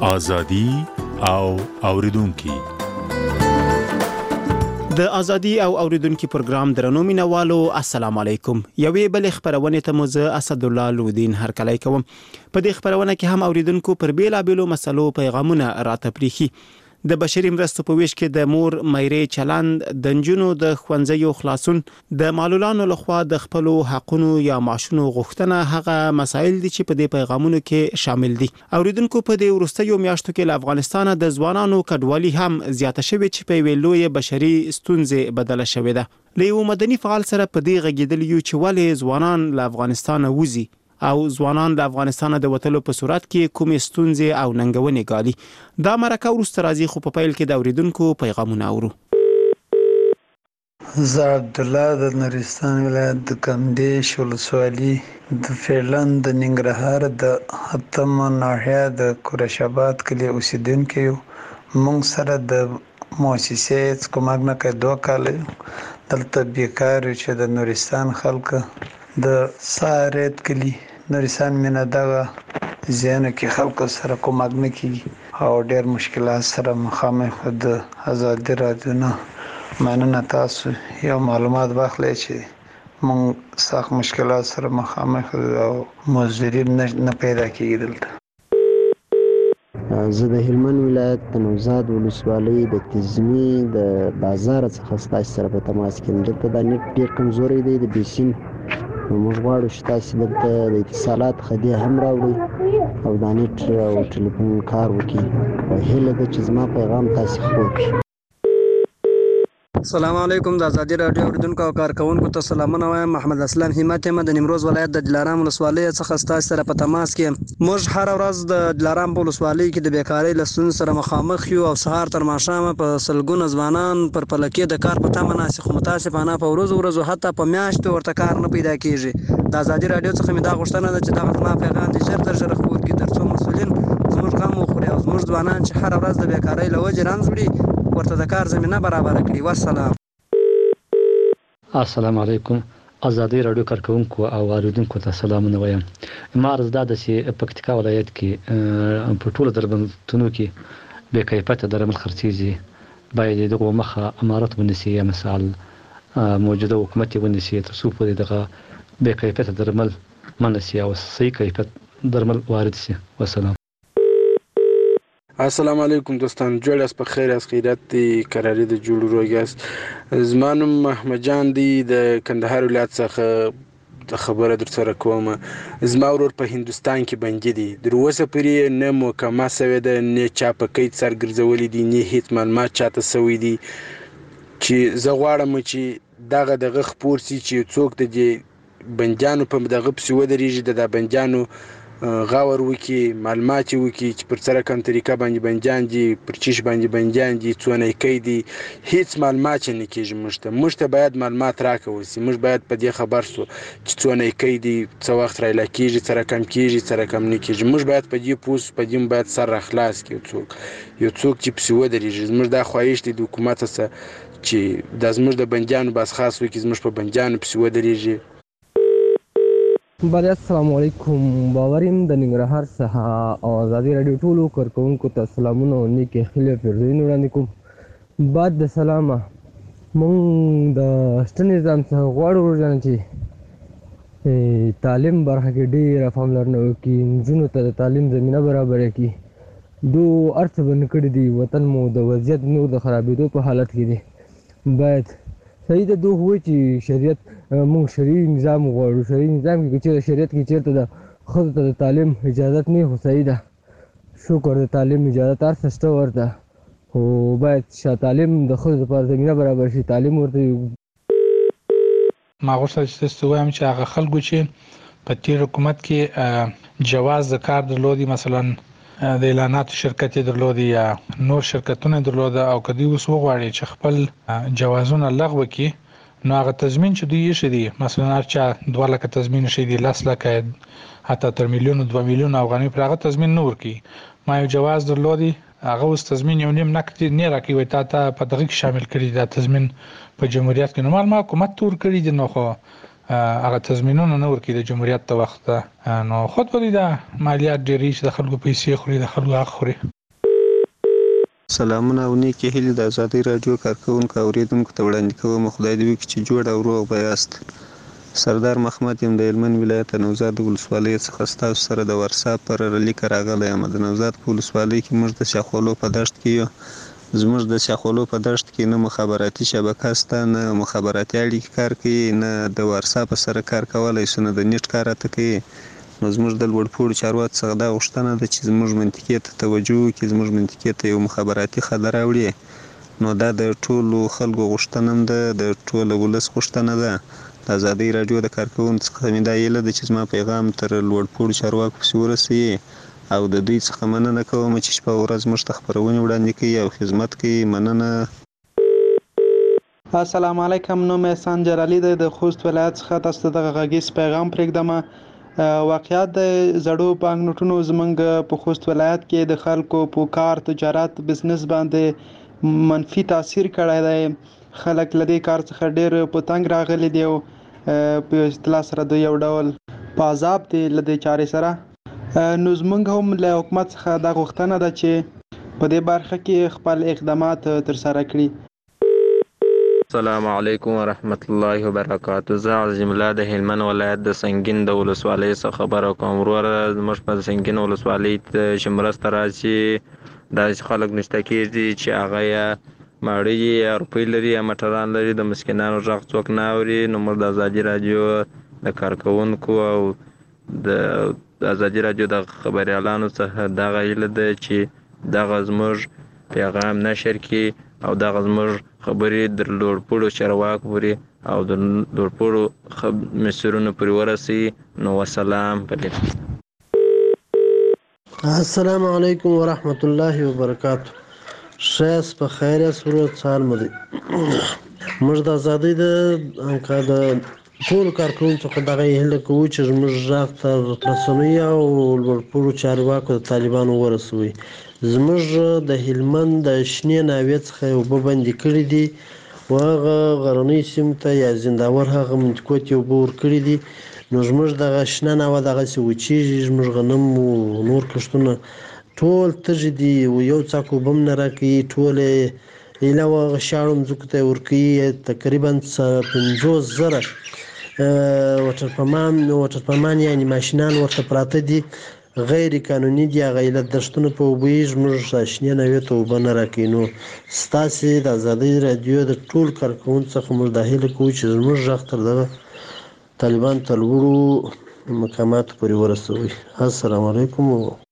ازادي او اوریدونکو د ازادي او اوریدونکو پروګرام درنو مینوالو السلام علیکم. یوې بل خبرونه ته موزه اسد الله لودین هرکلی کوم. په دې خبرونه کې هم اوریدونکو پر بیلابېلو مسلو پیغامونه راته پریخي. د بشري مرستو په ویش کې د مور مېرې چلند، د نجونو د ښوونځیو خلاصون، د معلولانو لخوا د خپل حقونو یا معاشونو غوښتنه هغه مسایل دي چې په دې پیغامونو کې شامل دي. اوریدونکو په دې وروستیو میاشتو کې له افغانستان د ځوانانو کډوالي هم زیاته شوې چې په ویلوې بشري ستونزې بدله شوې ده. له یو مدني فعال سره په دې غږیدل یو چې ولې ځوانان له افغانستان وځي او ځوانان د افغانستان د وټلو په صورت کې کومې ستونزې او ننګونې ګالي. دا مرکه ورسته راځي خو په پیل کې د اوریدونکو پیغامونه اورو. زه عبد الله د نورستان ولایت د کمدیش ولسوالي د فعلن د ننګرهار د اتم ناحیه د قریشاباد کلی اوسیدونکو یو. موږ سره د مؤسسې کومک نه کوي 2 کال دلته بیکار چې د نورستان خلک د سارت کلی نورستان مینه دغه زینو کې خلکو سره کومک نه کوي او ډېر مشکلات سره مخامخ د ازادي رادیو نه مننه. تاسو یو معلومات واخلئ چې موږ سخت مشکلات سره مخامخ او مزدوري نه پیدا کیږي دلته. زه د هلمند ولایت د نوزاد ولسوالۍ د تزمي د بازار څخه ستاسو سره په تماس کې یم. دلته د نت ډېر کمزوری دی د بیسیم. موږ غواړو چې تاسو دلته د اتصالات خدي هم راوړئ او د نت او ټلیفون کار وکړي. په هیله ده چې زما پیغام تاسو خپور کړي. السلام علیکم. د ازادي رادیو اوریدونکو او کارکونکو ته سلامونه وایم. محمد اسلام همت یم د نیمروز ولایت د دلارام ولسوالۍ څخه ستاسو سره په تماس کې. موږ هر ورځ د دلارام ولسوالۍ کې د بیکاری لسون سره مخامخ یو او سهار تر ماښام په سلګونه ځوانان پر پلکې د کار په تمه ناست خو متاسفانه په ورځو حتی په میاشتو ورته کار نه پیدا کیږي. د ازادي رادیو څخه مې دا غوښتنه ده چې دا زما پیغام د ژر خپور کړي ترڅو مسؤلین زموږ غم وخوري او زموږ ځوانان چې هر ورځ د بیکاری له وجې رنځ وړي ورته د کار زمینه برابر کړي. والسلام. السلام علیکم. ازادي رادیو کارکونکو او اوریدونکو ته سلامونه وایم. ما عرض ده چې پکتیکا ولایت کې په ټولو درملتونو کې بې کیفیته درمل خرڅیږي. باید دغه مخه امارات ونیسي یا مثال موجوده حکومت ونیسي ترڅو پورې دغه بې کیفیته درمل منسي او صحیح کیفیت درمل وارد شي. والسلام. السلام علیکم دوستان، جوړ یاست په خیر از خیرات دی قراری د جوړ روګاست. زمانم محمد جان دی د کندهار ولایت څخه د خبره در سره کوم. زما ورور په هندستان کې بندي دی. در اوسه پورې نه محکمه سوی ده نه چا په قید سرګرځولي دي نه هیڅ معلومات چاته سوی دي چې زه غواړم چې دغه خپور سي چې څوک د دې بندیانو په دغه پسې ودرېږي د بندیانو غور وکي معلومات وکي چې پر سره کوم طریقه باندې بندیان دي پر چیش باندې بندیان دي څونه کوي دي هیڅ معلومات نه کیږي. موږ ته باید معلومات راکوي. موږ باید په دې خبر سو چې څونه کوي دي څو وخت راځي کیږي سره کم کیږي سره کم نه کیږي. موږ باید په دې پوس په دې باید سر اخلاص کړو. یو څوک چې پسې ودرېږي موږ دا خواهش دي د حکومت سره چې د زموږ د بندیانو بس خاص وکي زموږ په بندیانو پسې ودرېږي. بله السلام علیکم. باوریم د ننګرهار څخه او ازادي رادیو ټولو کارکونکو ته سلامونه او نیکې هیلې پیرزوینې وړاندې کوم. بعد د سلامه موږ د شته نظام څخه غواړو ورجانه چې تعلیم برخه کې ډېره پاملرنه وکړي، نجونو ته د تعلیم زمینه برابره کړي. دو هر څه بند کړي دي. وطن مو د وضعیت نور د خرابېدو په حالت کې دی. باید صحیح ده دوه وایي چې شریعت موږ شرعي نظام غواړو. شرعي نظام کې چې شریعت کې چېرته د ښځو ته د تعلیم اجازت نه خو صحیح ده. شکر د تعلیم اجازت هر څه شته ورته خو باید تعلیم د ښځو لپاره زمینه برابر شي. تعلیم ورته ما غوښتل چې تاسو وایم چې هغه خلکو چې په تیر حکومت کې جواز د کار درلودي مثلا د اعلاناتو شرکت درلودي یا نور شرکتونه درلوده او کدی اوس وغواړي چې خپل جوازونه لغوه کړي نو هغه تضمین چې دوی یې شدي مثلا هر چا 2 لک تضمین شدي 10 لک حتی تر میلیون 2 میلیون افغانۍ پر هغه تضمین نه ورکي. ما یو جواز درلودي هغه اوس تضمین یو نیم نقد نه راکوي ته په دغه کې شامل کړي دا تضمین په جمهوریت کې نورمال ما حکومت تور کړی دي نو خو هغه تضمینونه نه ورکړي د جمهوریت ته وخت نو خود په دې دا مالیات ډېری چې د خلکو پیسې خوري د خلکو حق خوري. سلامونه او نیکې هیلې د ازادۍ راډیو کارکوونکو اوریدونکو ته وړاندې کوم. خدای دې وکړي چې جوړ او روغ به یاست. سردار محمد یم د هلمند ولایت نوزاد ولسوالۍ څخه ستاسو سره د ورسا پر لیکه راغلی یم. د نوزاد په ولسوالۍ کې موږ د شاخولو په دشت کې یو. زموږ د شاخولو په دشت کې نه مخابراتي شبکه شته، نه مخابراتي اړیکې کار کوي، نه د ورسا په سره کار کولی شو، نه د نیټ کار راته کوي. نو زموږ د لوړپوړو چارواکو څخه دا غوښتنه ده چې زموږ منطقې ته توجه وکړي، زموږ منطقې ته یو مخابراتي خط راوړي. نو دا د ټولو خلکو غوښتنه هم ده، د ټولو ولس غوښتنه ده. د ازادۍ راډیو د کارکوونکو څخه مې دا هیله ده چې زما پیغام تر لوړپوړو چارواکو پسې ورسوي او د دوی څخه مننه کوم چې شپه او ورځ موږ ته خپرونې وړاندې کوي او خدمت کوي. مننه. السلام علیکم. نوم یې احسان جلالی دی، د خوست ولایت څخه تاسو ته دغه غږیز پیغام پرېږدم. واقعیت د زړو بانک نوټونو زمونږ په خوست ولایت کې د خلکو په کار، تجارت، بزنس باندې منفي تاثیر کړی دی. خلک له دې کار څخه ډېر په تنګ راغلي دي او په اصطلاح سره د یو ډول په عذاب دي له دې چارې سره. نو زمونږ هم له حکومت څخه دا غوښتنه ده چې په دې برخه کې خپل اقدامات ترسره کړي. السلام علیکم ورحمت الله وبرکاته. زه عظیم الله د هلمند ولایت د سنګین د ولسوالۍ څخه خبره کوم. وروره زموږ په سنګین ولسوالۍ چې مرسته راشي، داسې خلک نشته کېږي چې هغه یا ماړه یې یا روپۍ لري یا موټران لري، د مسکینانو غږ څوک نه اوري. نو موږ د ازادي راډیو د کارکوونکو او د ازادي راډیو د خبریالانو څخه دغه هیله ده چې دغه زموږ پیغام نشر کړي او دغه زموږ خبرې د لوړپوړو چارواکو پورې او د لوړپوړو مسیرونو پورې ورسوي. نو وسلام. السلام علیکم ورحمت الله وبرکاته. ښه په خیر یاست؟ ورور سهار مو دی. موږ د ازادۍ د ټولو کارکوونکو څخه دغه هیله کوو چې زموږ غږ تر رسنیو او لوړپوړو چارواکو د طالبانو ورسوي. زموږ د هلمند د شنې ناوې څخه اوبه بندې کړي دي او هغه غرنۍ سیمو ته یا زنداور هغه منطقو ته اوبه ورکړي دي. نو زموږ دغه شنه ناوه دغسې وچېږي، زموږ غنم او نور کښتونه ټول تږي دي او یو څاک اوبه هم نه راکوي. ټول یې ایله هغه شاړو مځکو ته یې ورکوي. تقریبا 50,000 وټرپمان یعنې ماشینان ورته پراته دي، غیر قانوني دي. هغه ایله دښتونه په اوبه یې زموږ شنې ناوې ته اوبه نه راکوي. نو ستاسې د ازادۍ راډیو د ټول کارکوونکو څخه موږ دا هیله کوو چې زموږ غږ تر دغه طالبان ته لوړو مقاماتو پورې ورسوي. السلام علیکم.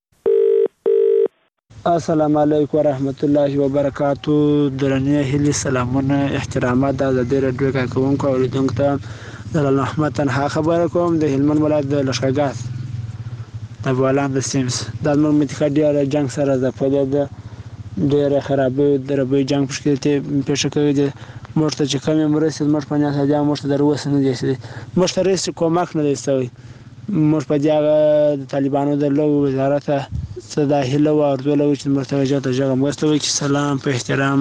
السلام علیکم ورحمت الله وبرکاتو. درنې هیلې، سلامونه، احترامات د ازادۍ راډیو کارکوونکو او اوریدونکو ته جلال احمد تنها خبره کوم د هلمند ولایت د لښکرګاه د بولان د سیمز. دا زموږ منطقه ډېره جنګ سره ځپلې ده، ډېره خرابۍ دربۍ جنګ پکې پېښه کړې ده. موږ ته چې کومې مرستې زموږ په نیت هغه موږ ته در اوسه نه دی شوی، موږ ته هېڅ کومک نه دی شوی. موږ په دې هغه د طالبانو د لویو وزارت څه دا هیله وه ارزو لرو چې موږ ته ژغه مرسته وکړي. سلام په احترام.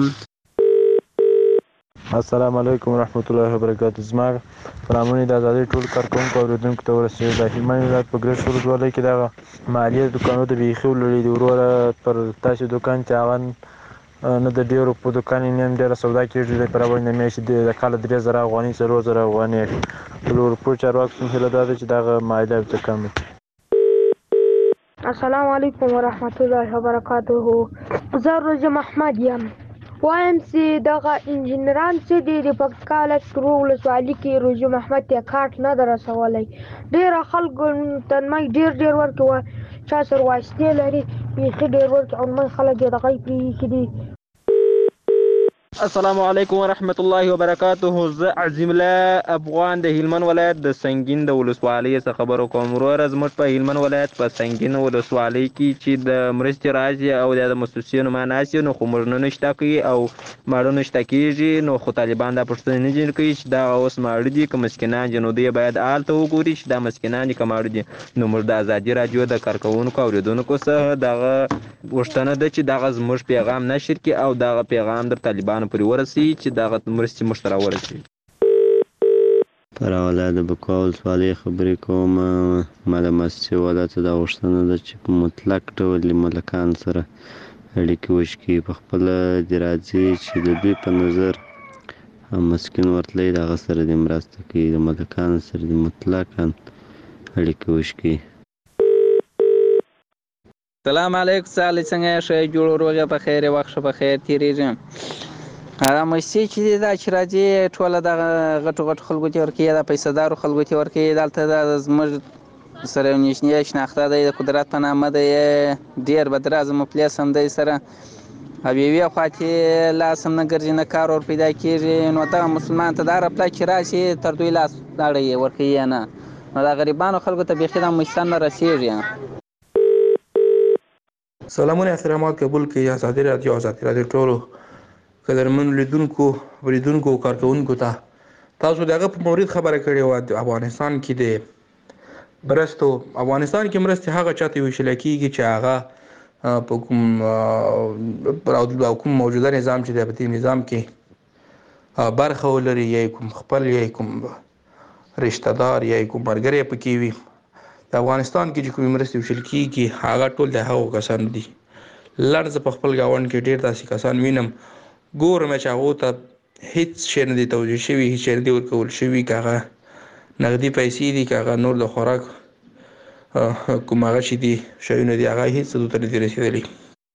السلام علیکم ورحمت الله وبرکاته. زما سلامونه د ازادۍ ټول کارکوونکو او اوریدونکو ته ورسوي. د هلمند ولایت په ګرشک ولسوالۍ کې دغه مالیې دوکانونو ته بیخي ولړي دي. وروره پر تاسې دوکان چې هغه نه د ډېرو په دوکان یې نه ډېره سودا کېږي، د برابر نه میاشتې د کاله 3,000 افغانۍ 4,000 افغانۍ. د لوړپوړو چارواکو څخه هیله دا ده چې دغه مالیه ورته کمه کړي. السلام علیکم ورحمت الله وبرکاته. زه روزه محمد یم. وایم چې دغه انجینران چې دي د پکتیکا ولایت کرو ولسوالۍ کې روزه محمد ته کارت نه در رسولی. ډېره خلکو تنمۍ ډېر ورکوي، چا سره واسطې لري بیخي ډېر ورکوي او نمۍ خلک یې دغه پرې ایښي دي. السلام علیکم ورحمت الله وبرکاته. زه عظیم الله افغان د هلمند ولایت د سنګین د ولسوالۍ څخه خبرو کوم. وروره زموږ په هلمند ولایت په سنګین ولسوالۍ کې چې د مرستې راځي او د مسوسینو معناسي نو خو موږ نه شته کوي او ماړه نه شته کېږي. نو خو طالبان دا پوښتنه نه جوړ کوي چې دا اوس ماړه دي که مسکینان دي. نو دوی باید هلته وګوري چې دا مسکینان دي که ماړه دي. نو موږ د ازادي راډیو د کارکوونکو او اوریدونکو څخه دغه غوښتنه ده چې دغه زموږ پیغام نشر کړي او دغه پیغام در طالبانو پورې ورسوي چې دغه مرستې موږ ته راورسوي. پر حواله د بکوا ولسوالۍ خبرې کوم. ما د مسجد والا ته دا غوښتنه ده چې په مطلق ډول ملکان سره اړیکې وشکي. په خپله دې راځي چې د دوی په نظر مسکین ورتلی د هغه سره دې مرسته کوي، د ملکانو سره دې مطلقاً اړیکې وشکي. سلام علیکم سالی څنګه یې ښه جوړ روغه په خیر وخت ښه په خیر تېرېږي. هغه مستې چې دي دا چې راځي ټوله دغه غټو غټو خلکو ته ورکوي، دا پیسهدارو خلکو ته ورکوي. دلته دا زموږ سره یو نږدې شناخته دی، د قدرت په نامه دی، ډېر بدرازه مفلس هم دی سره، او یوې خوا کې لاس هم نه ګرځي، نه کار ور پیدا کېږي. نو دغه مسلمان ته دا رپلی چې راشي تر دوی لاس اړوي ورکوي یې نه. نو دا غریبانو خلکو ته بیخي دا مستان نه رسېږي. سلامونه احترامات قبول کړئ. ازادي راډیو ټولو قدرمنو لیدونکو کارکوونکو ته تاسو دغه په مورید خبره کړې وه. افغانستان کې د مرستو هغه چاته ویشل کېږي چې هغه په کوم موجوده نظام چې دی په دې نظام کې برخه ولري، یا کوم خپل یا کوم رشته دار یا کوم ملګری پکې وي. د افغانستان کې چې کومې مرستې ویشل کېږي هغه ټول د هغو کسانو دي. لړ زه په خپل ګاونډ کې ډېر داسې کسان وینم، ګورم چې هغو ته هېڅ شی نه دی توجیه شوي، هېڅ شی نه دی ورکول شوي، که هغه نغدي پیسې دي، که هغه نور د خوراک کوم هغه چې دي شیونه دي، هغه هېڅ دوی ته نه دي رسېدلي.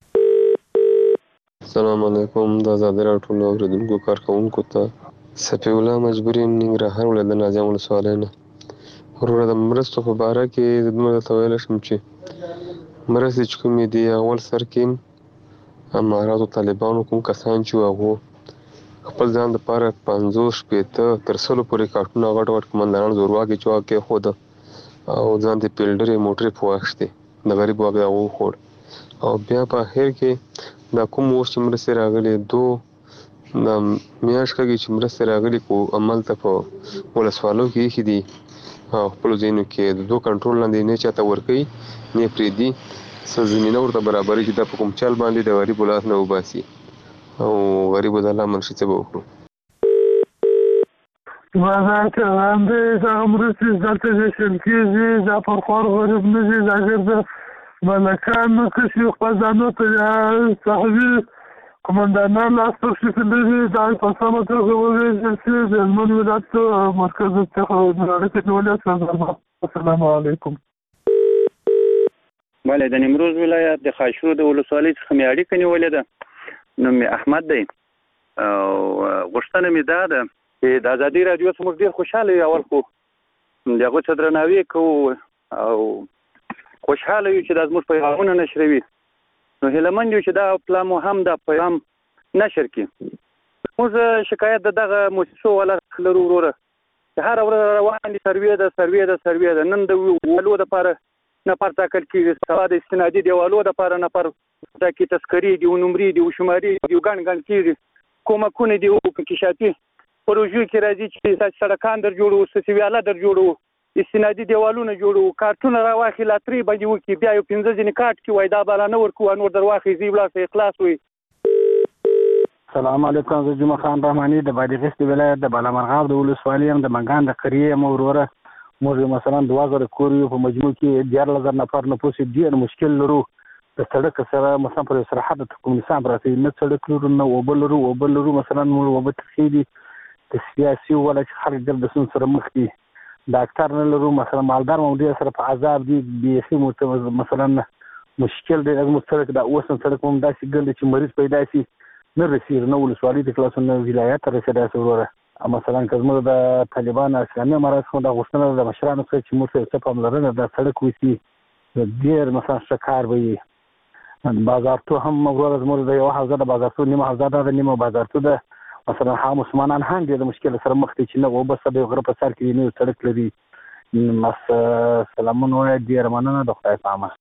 السلام علیکم. د ازادي راډیو ټولو اورېدونکو کارکوونکو ته صفي الله مجبور یم، ننګرهار ولایت د نازیان ولسوالۍ نه. وروره د مرستو په باره کې دومره درته ویلی شم چې مرستې چې کومې دي اول سر کې اماراتو طالبانو کوم کسان چې هغو خپل ځان دپاره 50 شپېته تر 100 پورې کارټونه غټ غټ قمندانان زورواکي چې هغه کېښوده او ځان ته پیلډرې موټرې په واخیستې، د غریب واک هغه وخوړ. او بیا په اخر کې دا کوم اوس چې مرستې راغلي د میاشت کېږي چې مرستې راغلي خو هملته په ولسوالو کې ایښي دي او خپلو ځایونو کې د دوی کنټرول لاندې نه چاته ورکوي نه یې پرېږدي، څه زمینه ورته برابروي چې دا په کوم چل باندې د غریبو لاس نه وباسي او غریبو د الله منشي څه به وکړو. وضعیت لاندې دغه مرستې دلته ویشل کېږي، دا پرخوار غریب نه دي، دا ګرده ملکان نه کشي خپل ځانو ته صحوي قمندانان لاس پرښکې لري. دا په سمه توګه وویشل شي. د هلمند ولایت مرکز څخه اړیکې نیولې. السلام علیکم. بله، د نیمروز ولایت د خاشرود د ولسوالۍ څخه مې اړیکه نیولې ده. نوم مې احمد دی او غوښتنه مې دا ده چې د ازادي راډیو څخه موږ ډېر خوشحاله یو. اول خو د هغو څه درناوی کوو او خوشحاله یو چې دا زموږ پیغامونه نشروي. نو هیلهمند یو چې دا پلا مو هم دا پیغام نشر کړي. موږ شکایت د دغه مؤسسو والا لرو وروره چې هره ورځ روان دي سروې ده. نن د والو دپاره نفر ټاکل کېږي، سبا د استنادي دیوالو دپاره نفر دا کې تذکرې دي، نمرې دي، شمارې دي، ګڼ کېږي، کومکونه دي، انکشافي پروژو کې راځي چې سړکان در جوړو، ویاله در جوړو، استنادي دیوالونه جوړو، کارټونه راواخلي لاترۍ باندې وکړي، بیا یو 15 ځینې کارټ کې وایي دا بالا نه ورکوو، نور در واخلي ځي ولاړ اخلاص وي. سلام علیکم. زه جمعه خان رحماني د بادغیس ولایت د بالامرغاب د ولسوالۍ یم، د منګان د قریې یم. وروره موږ مثلا 2000 کور یو، په مجموع کې 14000 نفر نفوس ډېر مشکل لرو. د سړک سره مثلا پر سرحد کوم نظام راځي، نه سړک لرو نه اوبه لرو. مثلا موږ اوبه تخې دي د سیاسي ولا چې خلک ګرد سره مخ دي، ډاکټر نه لرو. مثلا مالدار مو سره په عذاب دي، بیخي مثلا مشکل دی. زموږ سړک دا اوس سړک هم داسې ګرد چې مریض پیدا شي نه رسېږي، نه ولسوالۍ ته خلاصون، نه ولایت ته رسېدای شي. وروره مثلا که زموږ د طالبان اسلامي امارات څخه دا غوښتنه د مشرانو څخه چې موږ څه پاملرنه دا سړک وشي، ډېر مثلا ښه کار به وي. بازارتو هم وروره زموږ د یوه حوزه د بازارتو نیمه حوزه ده، نیمه بازارتو ده. مثلا هغه مسلمانان هم ډېر د مشکل سره مخ دي چې نه اوبه سه د غره په سر کې نه سړک لري. سلامونه وایه، ډېره مننه، د خدای په امان.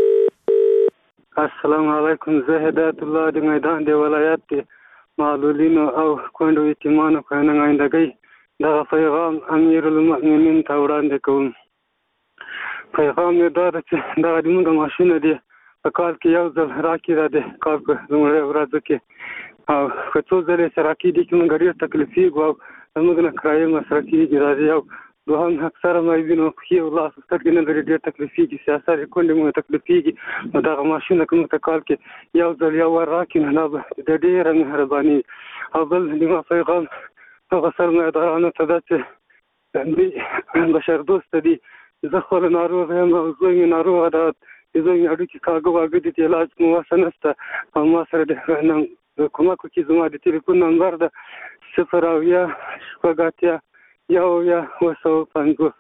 السلام علیکم. زه هدایت الله د میدان د ولایت د معلولینو او کونډو یتیمانو په نمایندګۍ دغه پیغام امیرالمؤمنین ته وړاندې کوم. پیغام یې دا ده چې دغه زموږ ماشینونه دي په کال کې یو ځل راکړي، دا د کال په لومړۍ ورځو کې، او که څو ځلې چې راکړي دي چې موږ ډېر تکلیفېږو او زموږ نه کرایې مصرف کېږي. راځي او دوهم اکثره مایبینو پښې او لاس سترګې نه لري ډېر تکلیفېږي سیاست یې کونډې مو تکلیفېږي نو دغه ماشینه که موږ ته کال کې یو ځل یو ور راکړي نو دا به د ډېره مهرباني او بل زما پیغام هغه سرمایهدارانو ته ده چې دوی بشردوسته دي زه خپله ناروغه یم او زوی مې ناروغه ده د زوی مې هډوکي کاږه واږه دي د علاج مو وسه نشته او ما سره د کومک وکړي زما د تلیفون نمبر ده 0 1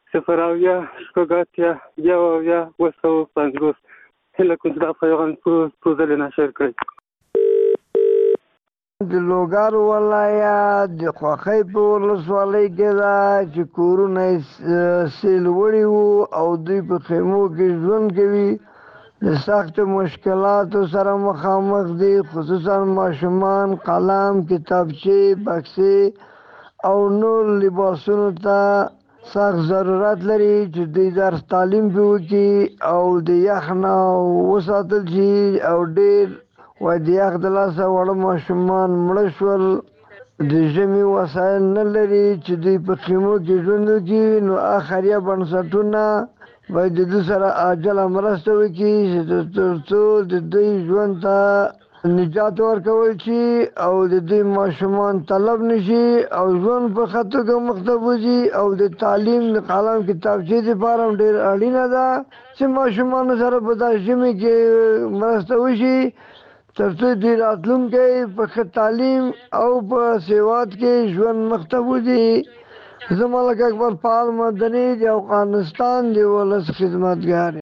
0 هله کوم دا پیغام څو ځلې نشر کړئ د لوګر ولایت د خوښۍ په ولسوالۍ کې ده چې کورونه یې سیل وړي وو او دوی په خیمو کې ژوند کوي د سختو مشکلاتو سره مخامخ دي خصوصا ماشومان قلم کتابچې بکسې او نور لباسونو ته سخت ضرورت لري چې دوی درس تعلیم پې وکړي او د یخ نه وساتل شي او ډېر وایي د یخ د لاسه واړه ماشومان مړه شول د ژمي وسایل نه لري چې دوی په خیمو کې ژوند وکړي نو خیریه بنسټونه باید د دوی سره عاجله مرسته وکړي تر څو د دوی ژوند ته نجات ورکول شي او د دوی ماشومان طلب نشي او ژوند په ښه توګه مخته وځي او د تعلیم د قلم کتابچې دپاره هم ډېر اړینه ده چې ماشومانو سره په دا ژمي کې مرسته وشي تر څو دوی راتلونکی په ښه تعلیم او په سواد کې ژوند مخته وځي زه ملک اکبر فعال مدني د افغانستان د ولس خدمتګار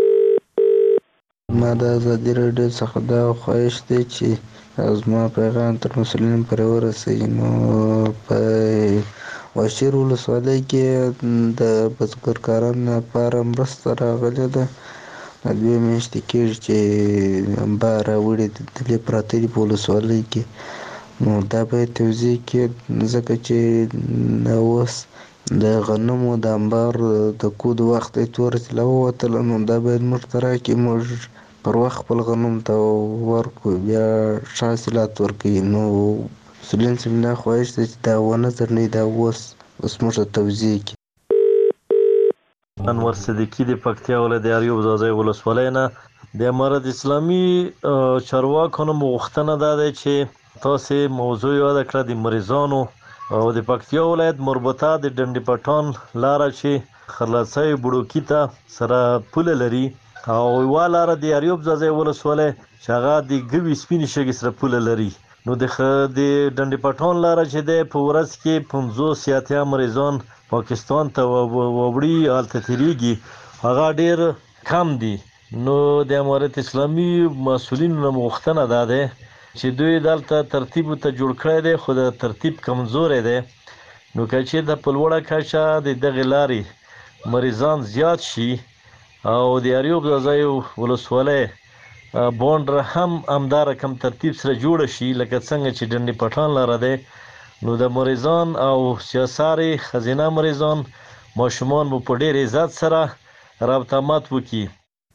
ما د ازادي راډیو څخه دا خواهش دی چې زما پیغام تر مسؤلینو پورې ورسوي نو په واشیر ولسوالۍ کې د بزګرکارانو لپاره مرسته راغلې ده 2 میاشتې کېږي چې انبار راوړي دلې پراته دي په ولسوالۍ کې نو دا باید توضیح کړي ځکه چې اوس د غنمو د انبار د کود وخت یې تور طلا ووتله نو دا باید موږ ته راکړي موږ پر وخت خپل غنم ته ورکړو بیا ښه حاصلات ورکوي نو مسؤلین صاحب دا خواهش دی چې دا ونه ځنډوي دا اوس موږ ته توضیح کړي انور صدیقي د پکتیا ولایت د اریوب ځاځی ولسوالۍ نه د امارت اسلامي چارواکو نه غوښتنه دا ده چې تاسې موضوع یاده کړه د مریضانو او د پکتیا ولایت مربوطه د ډنډ پټان لاره چې خرلڅۍ بوډوکي ته سره پوله لري او یوه لاره د اریوب ځاځی ولسوالۍ چې هغه د ګوي سپینې شګې سره پوله لري نو د ډنډ پټان لاره چې دی په ورځ کې 50 یا 80 مریضان پاکستان ته وړي هلته تېرېږي هغه ډېر کم دي نو د امارت اسلامي مسؤلینو نه غوښتنه دا دی چې دوی دلته ترتیب ته جوړ کړی دی خو د ترتیب کمزوری دی نو که چېرته په لوړه کچه د دغې لارې مریضان زیات شي او د اریوب ځاځی ولسوالۍ بونډ هم همدا رقم ترتیب سره جوړه شي لکه څنګه چې ډنډ پټان لاره دی نو د مریضان او سیاساري خزینه مریضان ماشومان مو په ډېر عزت سره رابطه مات وکړي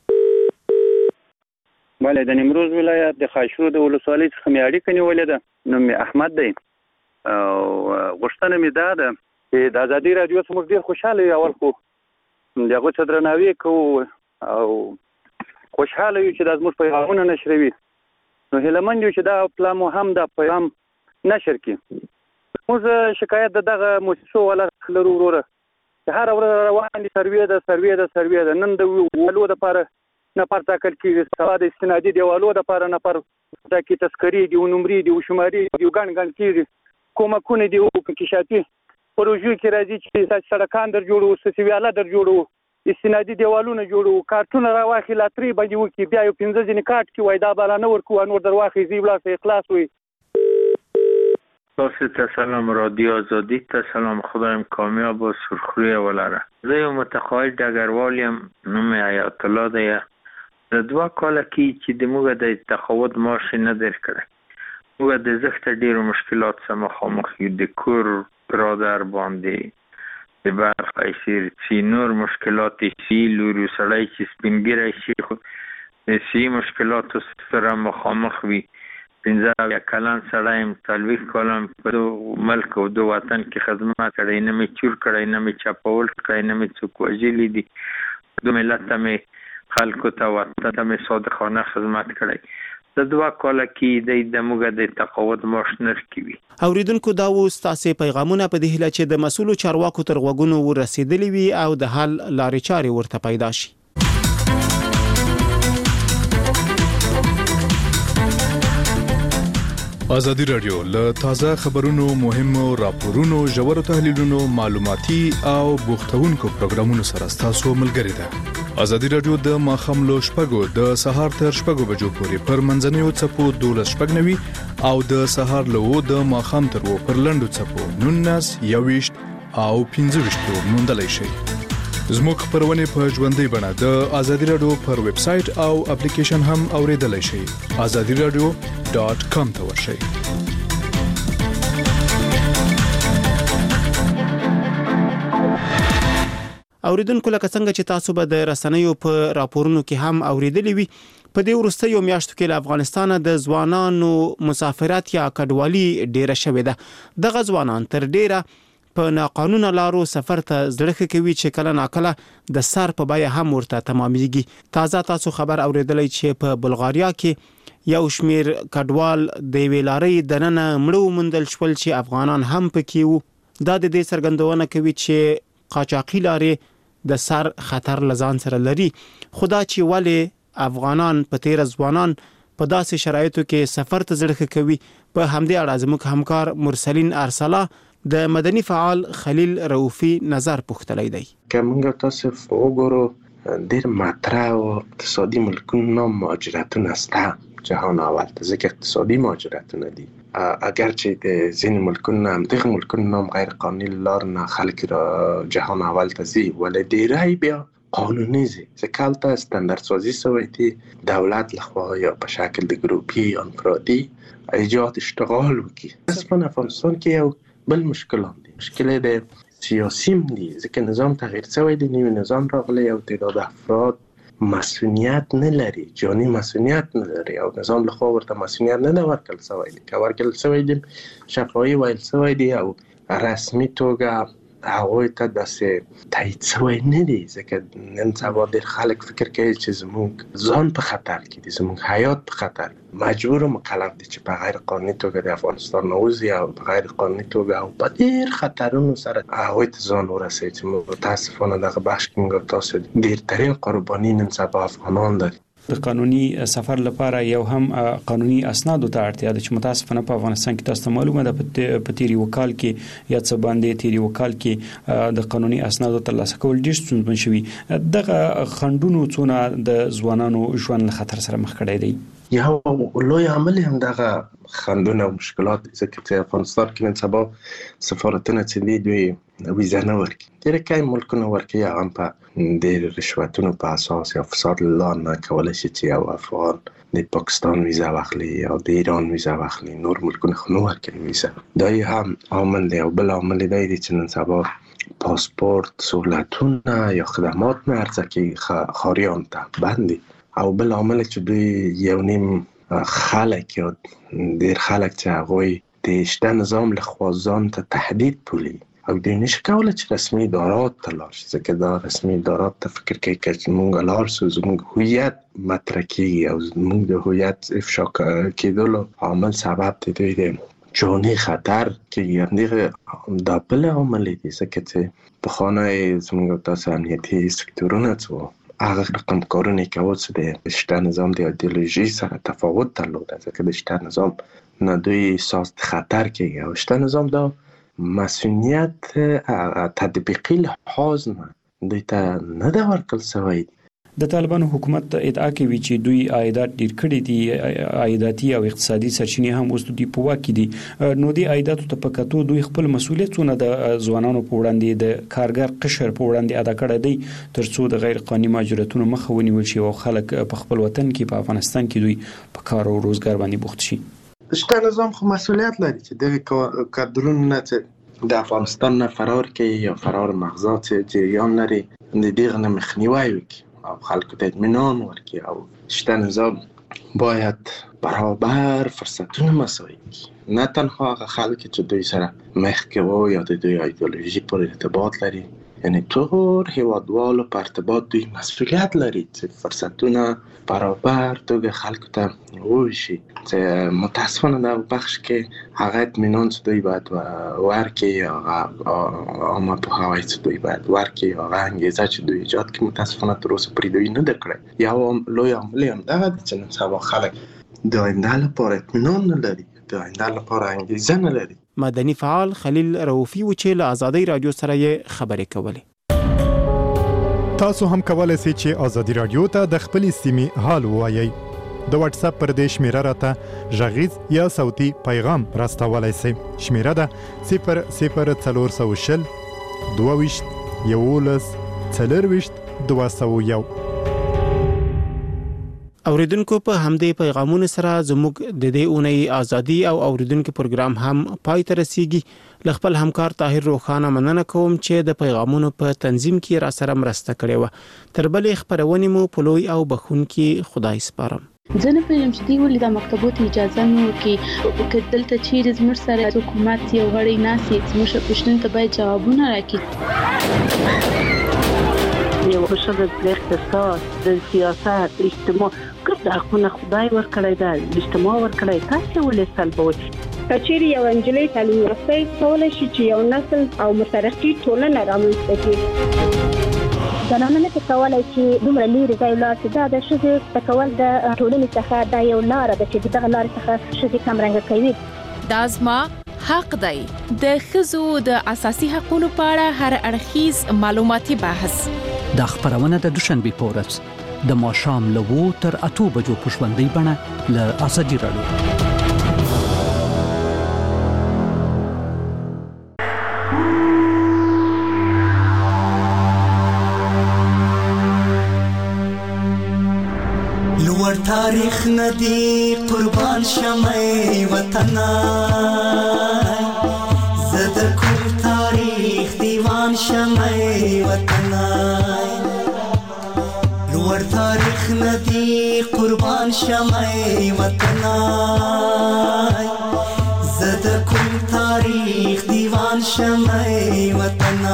بله د نیمروز ولایت د خاشرود ولسوالۍ څخه مې اړیکه نیولې ده نوم مې احمد دی او غوښتنه مې دا ده چې د ازادي راډیو څخه موږ ډېر خوشحاله یو اول خو د هغوی څخه درناوی کوو او خوشحاله یو چې دا زموږ پیغامونه نشروي نو هیلهمند یو چې دا پلا مو هم دا پیغام نشر کړي موږ شکایت د دغه موسسو والا لرو وروره چې هره ورځ روان دي سروې ده نن د والو دپاره نفر ټاکل کېږي سبا د استنادي دیوالو دپاره نفر ټاکي تذکرې دي نمرې دي شمارې دي ګڼ کېږي کومکونه دي انکشافي پروژو کې راځي چې سړکان در جوړو سسویاله در جوړو استنادي دیوالونه جوړو کارتونه راواخلي لاترۍ باندې وکړي بیا یو 15 ځینې کارت کې وایي دا به را نه ورکوو نور در واخلي ځي ولاړ اخلاص وي تاسو ته سلام رادیو آزادی ته سلام خدایم کامیاب و سرخروی ولره زه یو متقاعد ډګروال یم نوم یې حیات الله دی د 2 کاله کې چې د موږ د تقاعد معاش نه درکړی موږ د زښته ډېرو مشکلات سره مخامخ یو د کور برادر باندې د برق ایسیر سی نور مشکلات سی لورو سړی چې سپینګیری شي د سی مشکلاتو سره مخامخ وي 15 کلن سړی یم، 40 کاله په ملک او د وطن کې خدمت کړی، نه مې چور کړی، نه مې چاپول کړی، نه مې څوک وژلي دي. د ملت ته مې خلکو ته وطن ته مې صادقانه خدمت کړی. د 2 کاله کې د موږ د تقاعد معاش نرخ وي. اوریدونکو دا و ستاسو پیغامونه په دې هیله چې د مسؤلو چارواکو تر غوږونو ورسېدلي وي او د حل لارې چارې ورته پیدا شي. ازادي راډیو له تازه خبرونو، مهمو راپورونو، ژورو تحلیلونو، معلوماتي او بوختونکو پروګرامونو سره تاسو ملګری ده. ازادي راډیو د ماخام لو شپږو د سهار تر شپږو بجو پورې پر منځنوي چپو 12:09 او د سهار له د ماخام تر پر لنډو چپو 19 21 او 15 موندلای شي. زموږ خبرونه په ژوندۍ بڼه د ازادي راډیو پر ویب سټ او اپلیکیشن هم اوریدلای شئ. azadiradio.com ته ورشئ. اوریدونکو لکه څنګه چې تاسو به د رسنیو په راپورونو کې هم اوریدلی وي، په دې وروستیو میاشتو کې له افغانستان د ځوانانو مسافرت یا کډوالي ډیره شوې ده. دغه ځوانان تر ډیره په ناقانونه لارو سفر ته زړه کوي چې کله ناکله د سر په بیه هم ورته تمامېږي. تازه تاسو خبر اوریدلی چې په بلغاریا کې یو شمیر کډوال د ویلارې د نن مړو مندل شول چې افغانان هم پکې وو. دا د دې څرګندونه کوي چې قاچاقي لارې د سر خطر لزان سره لري. خدا چې ولې افغانان په تیر ځوانان په داسې شرایطو کې سفر ته زړه کوي. په همدې اړه زموږ همکار مرسلین ارسلا د مدني فعال خلیل رؤفي نظر پوښتلی دی. که موږ تاسو وګورو ډېر مطرح او اقتصادي ملکونو مهاجرتونه شته جهان اول ته، ځکه اقتصادي مهاجرتونه دي. اگرچه د ځینې ملکونو هم دغه ملکونو هم غیر قانوني لار نه خلک را جهان اول ته ځي، ولی ډیری بیا قانوني ځي، ځکه هلته استاندارد سازي شوی دی دولت لخوا یا په شکل د ګروپي یا انفرادي ایجاد اشتغال وکړي. په افغانستان کې یو بل مشکل هم دی، مشکل د سیاسیم دی، ځکه نظام تغییر شوی دی، نوی نظام راغلی او تعداد افراد مسئولیت نه لري، جانی مسئولیت نه لري او نظام لخوا ورته مسئولیت نه ورکړل شوی دی. که ورکړل شوی دی شفاهي ویل شوی دی او رسمي توګه هغوی ته داسې تایید شوی نه دی، ځکه نن سبا ډېر خلک فکر کوي چې زموږ ځان په خطر کې دی، زموږ حیات په خطر، مجبور و مکلف دی چې په غیر قانوني توګه د افغانستان ووځي او په غیر قانوني توګه او په ډېر خطرونو سره هغوی ته ځان ورسوي چې موږ متاسفانه دغه بخش کې موږ تاسو ډېرترین قرباني نن سبا افغانان لري. د قانوني سفر لپاره یو هم قانوني اسنادو ته اړتیا ده چې متاسفانه په افغانستان کې تاسو ته معلومه ده په تیری وکال کې یا څه باندې تیری وکال کې د قانوني اسنادو ترلاسه کول ډېر ستونزمن شوي. دغه خنډونو څونه د ځوانانو ژوند له خطر سره مخ کړی دی؟ یو لوی عامل هم دغه خنډونه او مشکلات دي، ځکه چې افغانستان کې نن سبا سفارتونه چې دي دوی ویزه نه ورکوي. ډېر کم ملکونه ورکوي، هغه هم په ډېر رشوتونو په اساس یا فساد له لارې نه کولی شي چې یو افغان د پاکستان ویزه واخلي یا د ایران ویزه واخلي، نور ملکونه خو نه ورکوي ویزه. دا هم عامل دی. او بل عامل دی چې نن سبا پاسپورت سهولتونه یا خدمات نه عرضه کوي ښاریانو ته بند دي. او بل عامل چې دوی یو نیم خلک یا ډېر خلک چې هغوی د شته نظام لخوا ځان ته تهدید بولي او دوی نشي کولی چې رسمي ادارات ته لاړ شي، ځکه دا رسمي ادارات ته فکر کوي که موږ لاړ شو زموږ هویت مطرح کېږي او زموږ د هویت افشا کېدلو عامل سبب د دوی د جاني خطر کېږي. همدغه دا بل عامل دی، ځکه چې پخوانی زموږ تاسو امنیتي سکتورونه څه هغه رقم کارونه کول چې د شته نظام د ایدئولوژي سره تفاوت درلوده، ځکه د شته نظام نه دوی احساس خطر کوي او شته نظام دا مسئولیت تطبیقی لحاظ نه دوی ته نه ده ورکړل شوی. د طالبانو حکومت ادعا کوي چې دوی عایدات ډیر کړي دي، عایداتي او اقتصادي سرچینې هم اوس دوی په واک کې دي. نو د عایداتو ته په کتو دوی خپل مسؤلیتونه د ځوانانو په وړاندې د کارګر قشر په وړاندې ادا کړی دی ترڅو د غیر قانوني مهاجرتونو مخه ونیول شي او خلک په خپل وطن کې په افغانستان کې دوی په کار او روزګار باندې بوخت شي. شته نظام خو مسؤلیت لري چې دغه کادرونو نه چې د افغانستان نه فرار کوي یا فرار مغزات جریان لري د دغه نه مخنیوی وکړي او خلکو ته اطمینان ورکړي. او شته نظام باید برابر فرصتونه مساوي نه تنها هغه خلک چې دوی سره مخکې وو یا د دوی ایدئولوژي پر ارتباط لري، یعنی ټول هیوادوالو په ارتباط دوی مسئولیت لري چې فرصتونه برابر توګه خلکو ته وویشي. چې متاسفانه در بخش کې هغه اطمینان چې دوی باید ورکړي، هغه عامه پوهاوی چې دوی باید ورکړي، هغه انګیزه چې دوی ایجاد کړي متاسفانه تر اوسه پرې دوی نه ده کړې. یو لوی عامل هم دغه دی چې نن سبا خلک د آینده لپاره اطمینان نه لري، د آینده لپاره انګیزه نه لري. مدني فعال خلیل رؤوفي و چې له آزادۍ رادیو سره یې خبرې کولې. تاسو هم کولای شئ چې آزادۍ رادیو ته د خپلې سیمې حال ووایئ. د واتس اپ پر دې شمیره راته غږیز یا صوتي پیغام راستولی شئ. شمیره ده 00420 22 11 24 201. اوریدونکو په همدې پیغامونو سره زموږ د دې اونۍ ازادي او اوریدونکو پروګرام هم پای ته رسیږي. له خپل همکار طاهر روخانه مننه کوم چې د پیغامونو په تنظیم کې را سره مرسته کړې و. تر بلې خبرونې مو په لوی او بخونکي خدای سپارم. زه نه پوهیږم چې دوی ولې د مکتبونو اجازه نه ورکوي. که دلته چیرې زموږ سره حکومت یو غړی ناسي زموږ پوښتنو ته باید جوابونه راکړي. یو شغل د اقتصاد، د سیاست، اجتماع ګرد حقونه خدای ورکړی دی، اجتماع ورکړی، تاسو ولې سلبوي؟ کچېرې یو انجلۍ تعلیم یافته کولای شي چې یو نسل او مترقي ټولنه رامنځته کړي. زنانه نه کولای شي دومره لري ځای لاړ شي. دا د ښځې تکول د ټولنې څخه دا یو لاره ده چې دغه لارې څخه ښځې کمرنګه کوي. دا زما حق دی. د ښځو د اساسي حقوقو په اړه هر اړخیز معلوماتي بحث. دا خبرونه د دوشنبه په ورځ د ماښام له 2 تر 8 بجو په ژوندۍ بڼه له آزادۍ رادیو. لوړ تاریخ ندی قربان شمه وطنا، زد کوم تاریخ دیوان شمه وطنا. لوړ تاریخ ندی قربان شمه وطنا، زد کوم تاریخ دیوان شمه وطنا.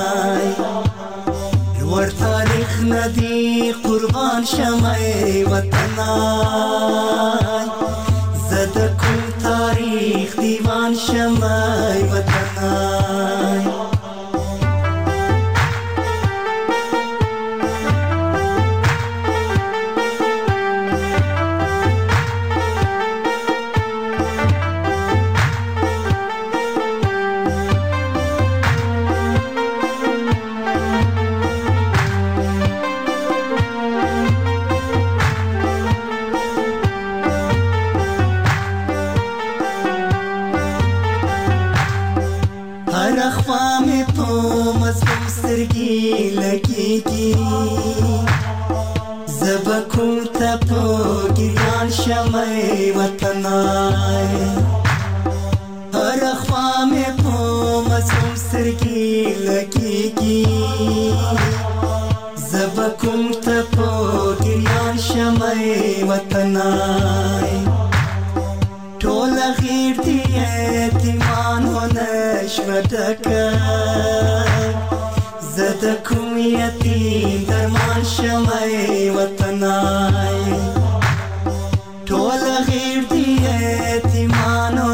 لوړ تاریخ ندی قربان شمه وطنا، زد کوم تاریخ دیوان شمه وطنا. زبکم تپو گریان شمع وطنای، هر اخوام پو مظلوم سرگی لگیگی. زبکم تپو گریان شمع وطنای، ټول غیر دی یتیمان و نشودکای. زد کوم یتیم درمان شمع وطنای، ټول غیر دی یتیمان و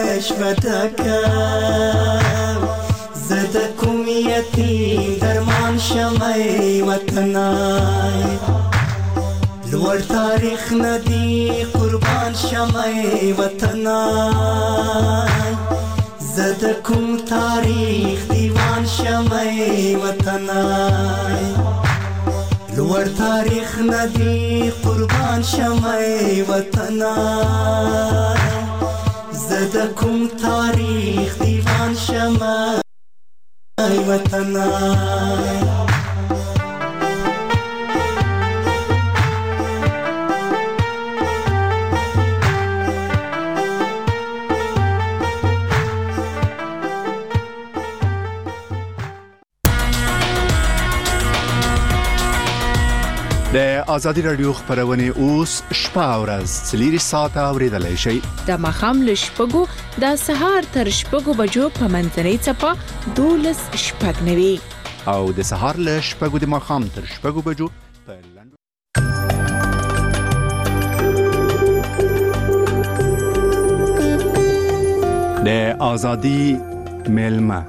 نشودکای. زد کوم یتیم درمان شمع وطنای. لوړ تاریخ ندی قربان شمع وطنای، زد کوم تاریخ دیوان شمع وطنای. لوړ تاریخ ندی قربان شمع وطنای، زد کوم تاریخ دیوان شمع وطنای. د ازادي رادیو خبرونه اوس شپه او ورځ 4 ساعته اوریدلای شئ. د ماښام له 6 د سهار تر 6 بجو په منځنۍ چپه 12:09 او د سهار له 6 د ماښام تر 6 بجو په د ازادي ملما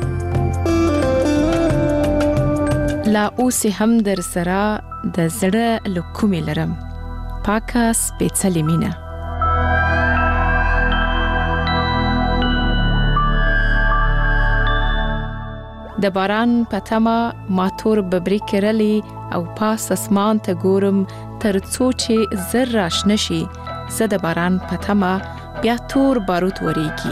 لا اوس هم در سره د زړه لکومې لرم پاکه سپېڅلې مینه. د باران په تمه ماتور ببرې کرلې او پاس اسمان ته ګورم تر څو چې زر راشنه شي زه د باران په تمه بیا تور باروت وریږي.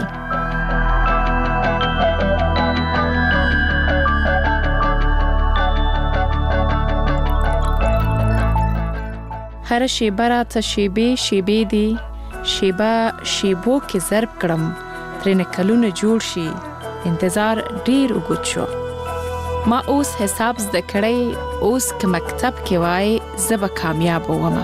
هر شیبه را ته شیبې دی شیبه شیبو کې ضرب کړم ترنه کلونه جوړ شي انتظار ډیر وګت شو. ما اوس حساب زده کړی اوس که مکتب کې وای زه به کامیاب وم.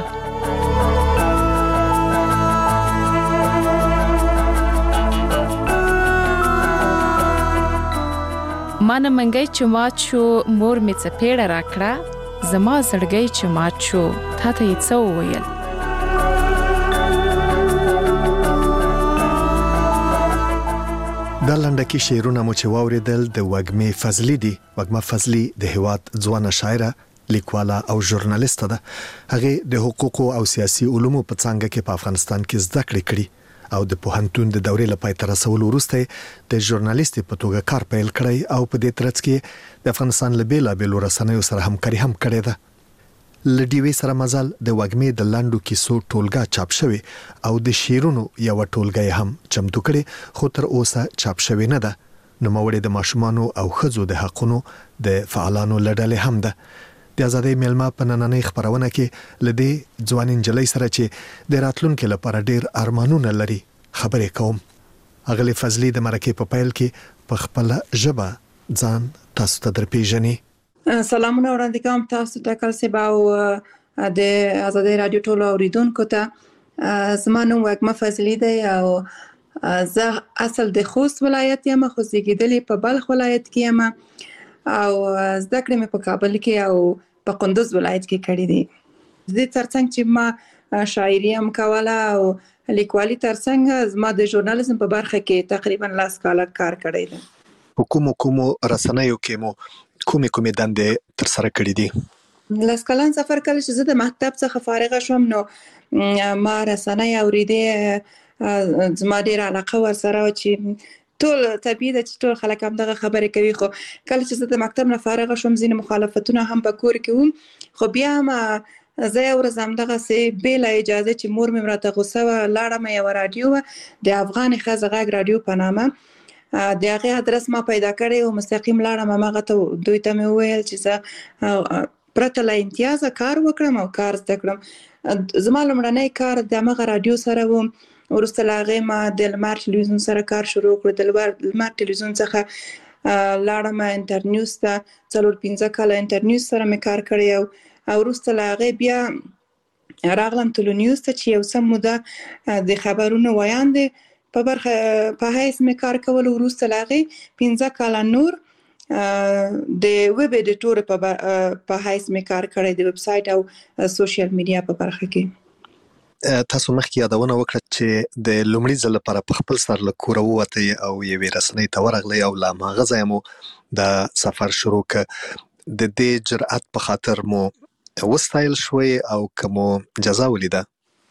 ما نه منګی چې مات شو مور مې څپېړه راکړه زما زړګی چې مات شو تا ته یې څه وویل. دا لنډکي شعرونه مو چې واورېدل د وږمې فضلي دي. وږمه فضلي د هیواد ځوانه شاعره لیکواله او ژورنالیسته ده. هغه د حقوقو او سیاسي علومو په څانګه کې په افغانستان کې زده کړې کړې او د پوهنتون د دورې لپاره تر رسول وروسته د ژورنالیستي په توګه کار پیل کړی او په دې ترڅ کې د افغانستان له بیلابېلو رسنیو سره همکاري هم کړې ده. لډیوي سره مزل د وږمې د لاندو کیسو ټولګه چاپ شوی او د شیرونو یو ټولګه هم چمتو کړي خو تر اوسه چاپ شوی نه ده. نو موړې د ماشومانو او ښځو د حقونو د فعالانو لړلې هم ده. د ازادۍ ملما په نننۍ خبرونه کې لدې ځوان انجلۍ سره چې د راتلونکو لپاره ډېر ارمانونه لري خبرې کوم. اغلی فضلي د مرکه په پیل کې په خپل ژبه ځان تاسو ته درپېژني. سلامونه وړاندې کوم تاسو ته کلسبا او د ازادۍ رادیو ټولو اوریدونکو ته. زما نوم وږمه فضلي دی او زه اصل د خوست ولایت یم خو زیږیدلې په بلخ ولایت کې یم او زده کړې مې په کابل کې او په کندوز ولایت کې کړې دي. زه ترڅنګ چې ما شاعري هم کوله او لیکوالي ترڅنګ زما د ژورنالیزم په برخه کې تقریبا 10 کاله کار کړی دی. کومو رسنیو کې مو کومې دندې تر سره کړې دي؟ 10 کلن سفر کله چې زه د مکتب څخه فارغه شوم نو ما رسنۍ اوریدې زما ډېر علاقه ورسره و چې ټول طبیعي ده چې ټول خلک هم دغه خبرې کوي خو کله چې زه د مکتب نه فارغه شوم ځینې مخالفتونه هم په کور کې وم خو بیا هم زه یو ورځ همدغسې بې له اجازې چې مور مې راته غوسه وه لاړم یوه راډیو وه د افغان ښځه غږ راډیو په نامه د هغې ادرس ما پیدا کړی او مستقیم لاړم هماغه ته دوی ته مې وویل چې زه پرته له امتیازه کار وکړم او کار زده کړم. زما لومړنی کار د هماغه راډیو سره و. وروسته له هغې ما د لمر ټلویزیون سره کار شروع کړ. د لمر ټلویزیون څخه لاړم انټرنیوز ته 4-5 کاله انټرنیوز سره مې کار کړی او وروسته له هغې بیا راغلم تلونیوز ته چې یو څه موده د خبرونو ویاندې په برخه په حیث مې کار کول. وروسته له هغې 15 کاله نور د ویب ایډیټور په حیث مې کار کړی د ویب سایټ او سوشل میډیا په برخه کې. تاسو مخکې یادونه وکړه چې د لومړي ځل لپاره په خپل سر له کوره ووتئ او یوې رسنۍ ته ورغلئ او له هماغه ځایه مو د سفر شروع کړ. د دې جرأت په خاطر مو وستایل شوی او که مو جزا ولیده؟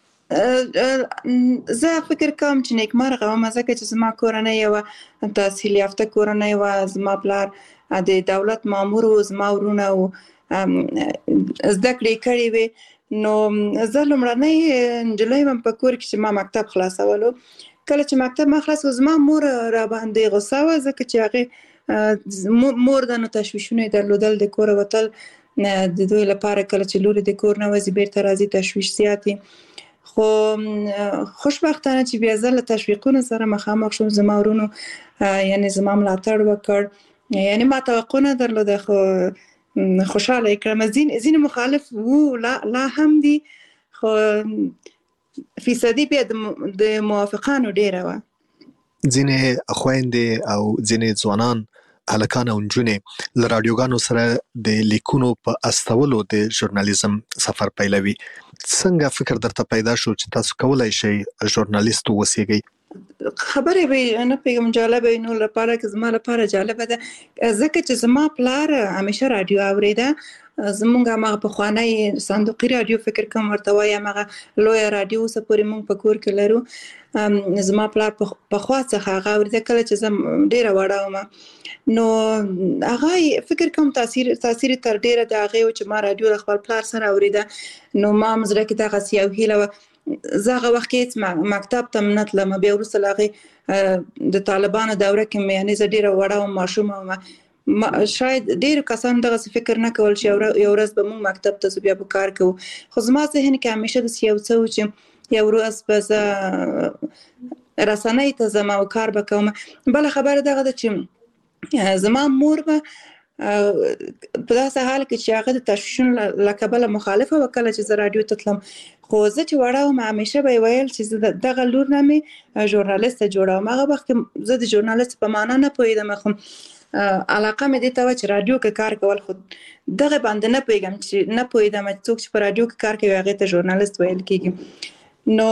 زه فکر کوم چې نیکمرغه وم ځکه چې زما کورنۍ یوه تحصیل یافته کورنۍ وه. زما پلار د دولت مامور و، زما ورونه و زده کړې کړې وې. نو زه لومړنۍ نجلۍ وم په کور کې چې ما مکتب خلاصولو. کله چې مکتب ما خلاص زما مور را باندې غوسه وه ځکه چې هغې مور د نو تشویشونه درلودل د کوره وتل د دوی لپاره کله چې لورې د کور نه وځي بیرته راځي تشویش زیاتې. خو خوشبختانه چې بیا زه له تشویقونو سره مخامخ شوم. زما ورونو یعنې زما ملاتړ وکړ. یعنې ما توقع نه درلوده خو خوشاله کړم. ځین مخالف وو لا هم دي، خو فیصدي بیا د موافقانو ډیره وه. ځینې خویندې او ځینې ځوانان هلکان او نجونې له راډیوګانو سره د لیکونو په استولو د ژورنالیزم سفر پیلوي. څنګه فکر درته پیدا شو چې تاسو کولای شئ ژورنالیست اوسئ؟ خبرې به نه پیغام جالبه نو لپاره که زما لپاره جالبه ده، ځکه چې زما پلار همیشه رادیو اوریده. زمونږ هغه پخوانی صندوقي رادیو فکر کوم ورته وایي، هغه لویه رادیو اوسه پورې مونږ په کور کې لرو. زما پلار پخوا څخه هغه اورېده، کله چې زه ډېره وړه ومه نو هغه فکر کوم تاثیر تر ډېره د هغې و چې ما رادیو له خپل پلار سره اورېده. نو ما هم زړه کې دغسې یو هیله وه. زه هغه وخت کې هېڅ مکتب ته نه تلم. بیا وروسته له هغې د طالبانو دوره کې مې، یعنې زه ډېره وړه وم، ماشومه ومه. شاید ډېرو کسانو دغسې فکر نه کول چې یو ورځ به موږ مکتب ته ځو، بیا به کار کوو. خو زما ذهن کې همیشه داسې یو څه و چې یو ورځ به زه رسنۍ ته ځم او کار به کوم. بله خبره دغه ده چې زما مور به په داسې حال کې چې هغه د تشویشونو له کبله مخالفه وه کله چې زه راډیو ته تلم. خو زه چې وړه وم همیشه به یې ویل چې زه دغه لور نه مې ژورنالیسته جوړوم. هغه وخت کې زه د ژورنالیست په معنا نه پوهېدم، خو علاقه مې دې ته وه چې راډیو کې کار کول. خو دغه باندې نه پوهېدم چې څوک چې په راډیو کې کار کوي هغې ته ژورنالیست ویل کېږي. نو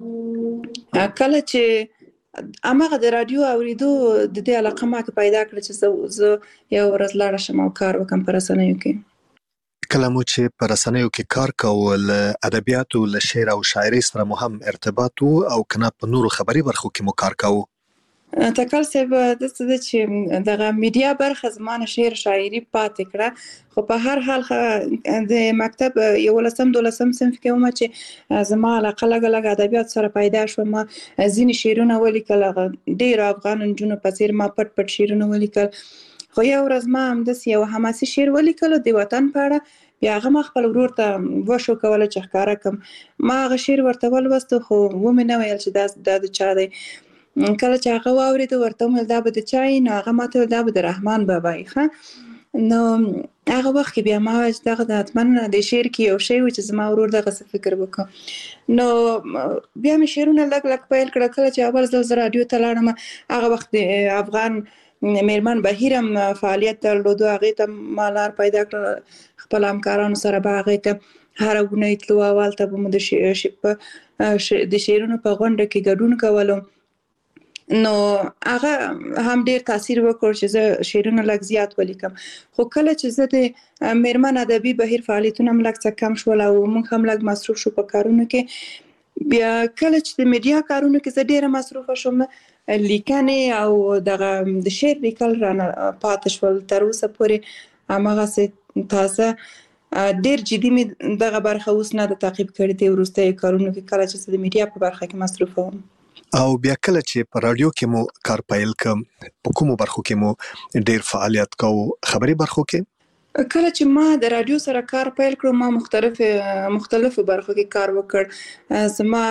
کله چې هماغه د راډیو اوریدو د دې علاقه ما کې پیدا کړه چې زه یو ورځ لاړه شم او کار وکړم په رسنیو کې. کله مو چې په رسنیو کې کار کوو، له ادبیاتو، له شعر او شاعرۍ سره مو هم ارتباط و او که نه په نورو خبري برخو کې مو کار کوو؟ تکل صاحب داسې ده چې دغه میډیا برخه زما نه شعر شاعري پاتې کړه. خو په هر حال د مکتب 11-12 صنف کې ومه چې زما علاقه لږ ادبیات سره پیدا شوه. ما ځینې شعرونه ولیکل، ډېرو افغان نجونو په څېر ما پټ شعرونه ولیکل. خو یو ورځ ما همداسې یو حماسي شعر ولیکلو د وطن په اړه. بیا هغه ما خپل ورور ته وشو کوله چې ښکاره کړم. ما هغه شعر ورته ولوسته، خو ومې نه ویل چې دا د چا دی. کله چې هغه واورېده ورته ومې ویل دا به د چا وي؟ نو هغه ماته ویل دا به د رحمان بابا وي. نو هغه وخت کې بیا ما ویل چې دغه حتما د شعر کې یو شی و چې زما ورور دغسې فکر وکړه. نو بیا مې شعرونه لږ پیل کړه. کله چې اول ځل زه راډیو ته لاړم، هغه وخت د افغان میرمن بهیر هم فعالیت درلودو. هغې ته ما لار پیدا کړه، خپل همکارانو سره به هغې ته هره اونۍ تلو. اول ته به مو د شعرونو په غونډه کې ګډون کولو. نو هغه هم ډېر تاثیر وکړ چې زه شعرونه لږ زیات ولیکم. خو کله چې زه د میرمن ادبي بهیر فعالیتونه هم لږ څه کم شول او موږ هم لږ مصروف شو په کارونو کې، بیا کله چې د میډیا کارونو کې زه ډېره مصروفه شوم، لیکنې او دغه د شعر لیکل رانه پاتې شول. تر اوسه پورې هماغسې تازه ډېر جدي مې دغه برخه اوس نه ده تعقیب کړې دې وروستیو کارونو کې، کله چې زه د میډیا په برخه کې مصروفه وم. او بیا کله چې په راډیو کې مو کار پیل کړم، په کومو برخو کې مو ډېر فعالیت کوو؟ خبري برخو کې؟ کله چې ما د راډیو سره کار پیل کړو، ما مختلفو برخو کې کار وکړ. زما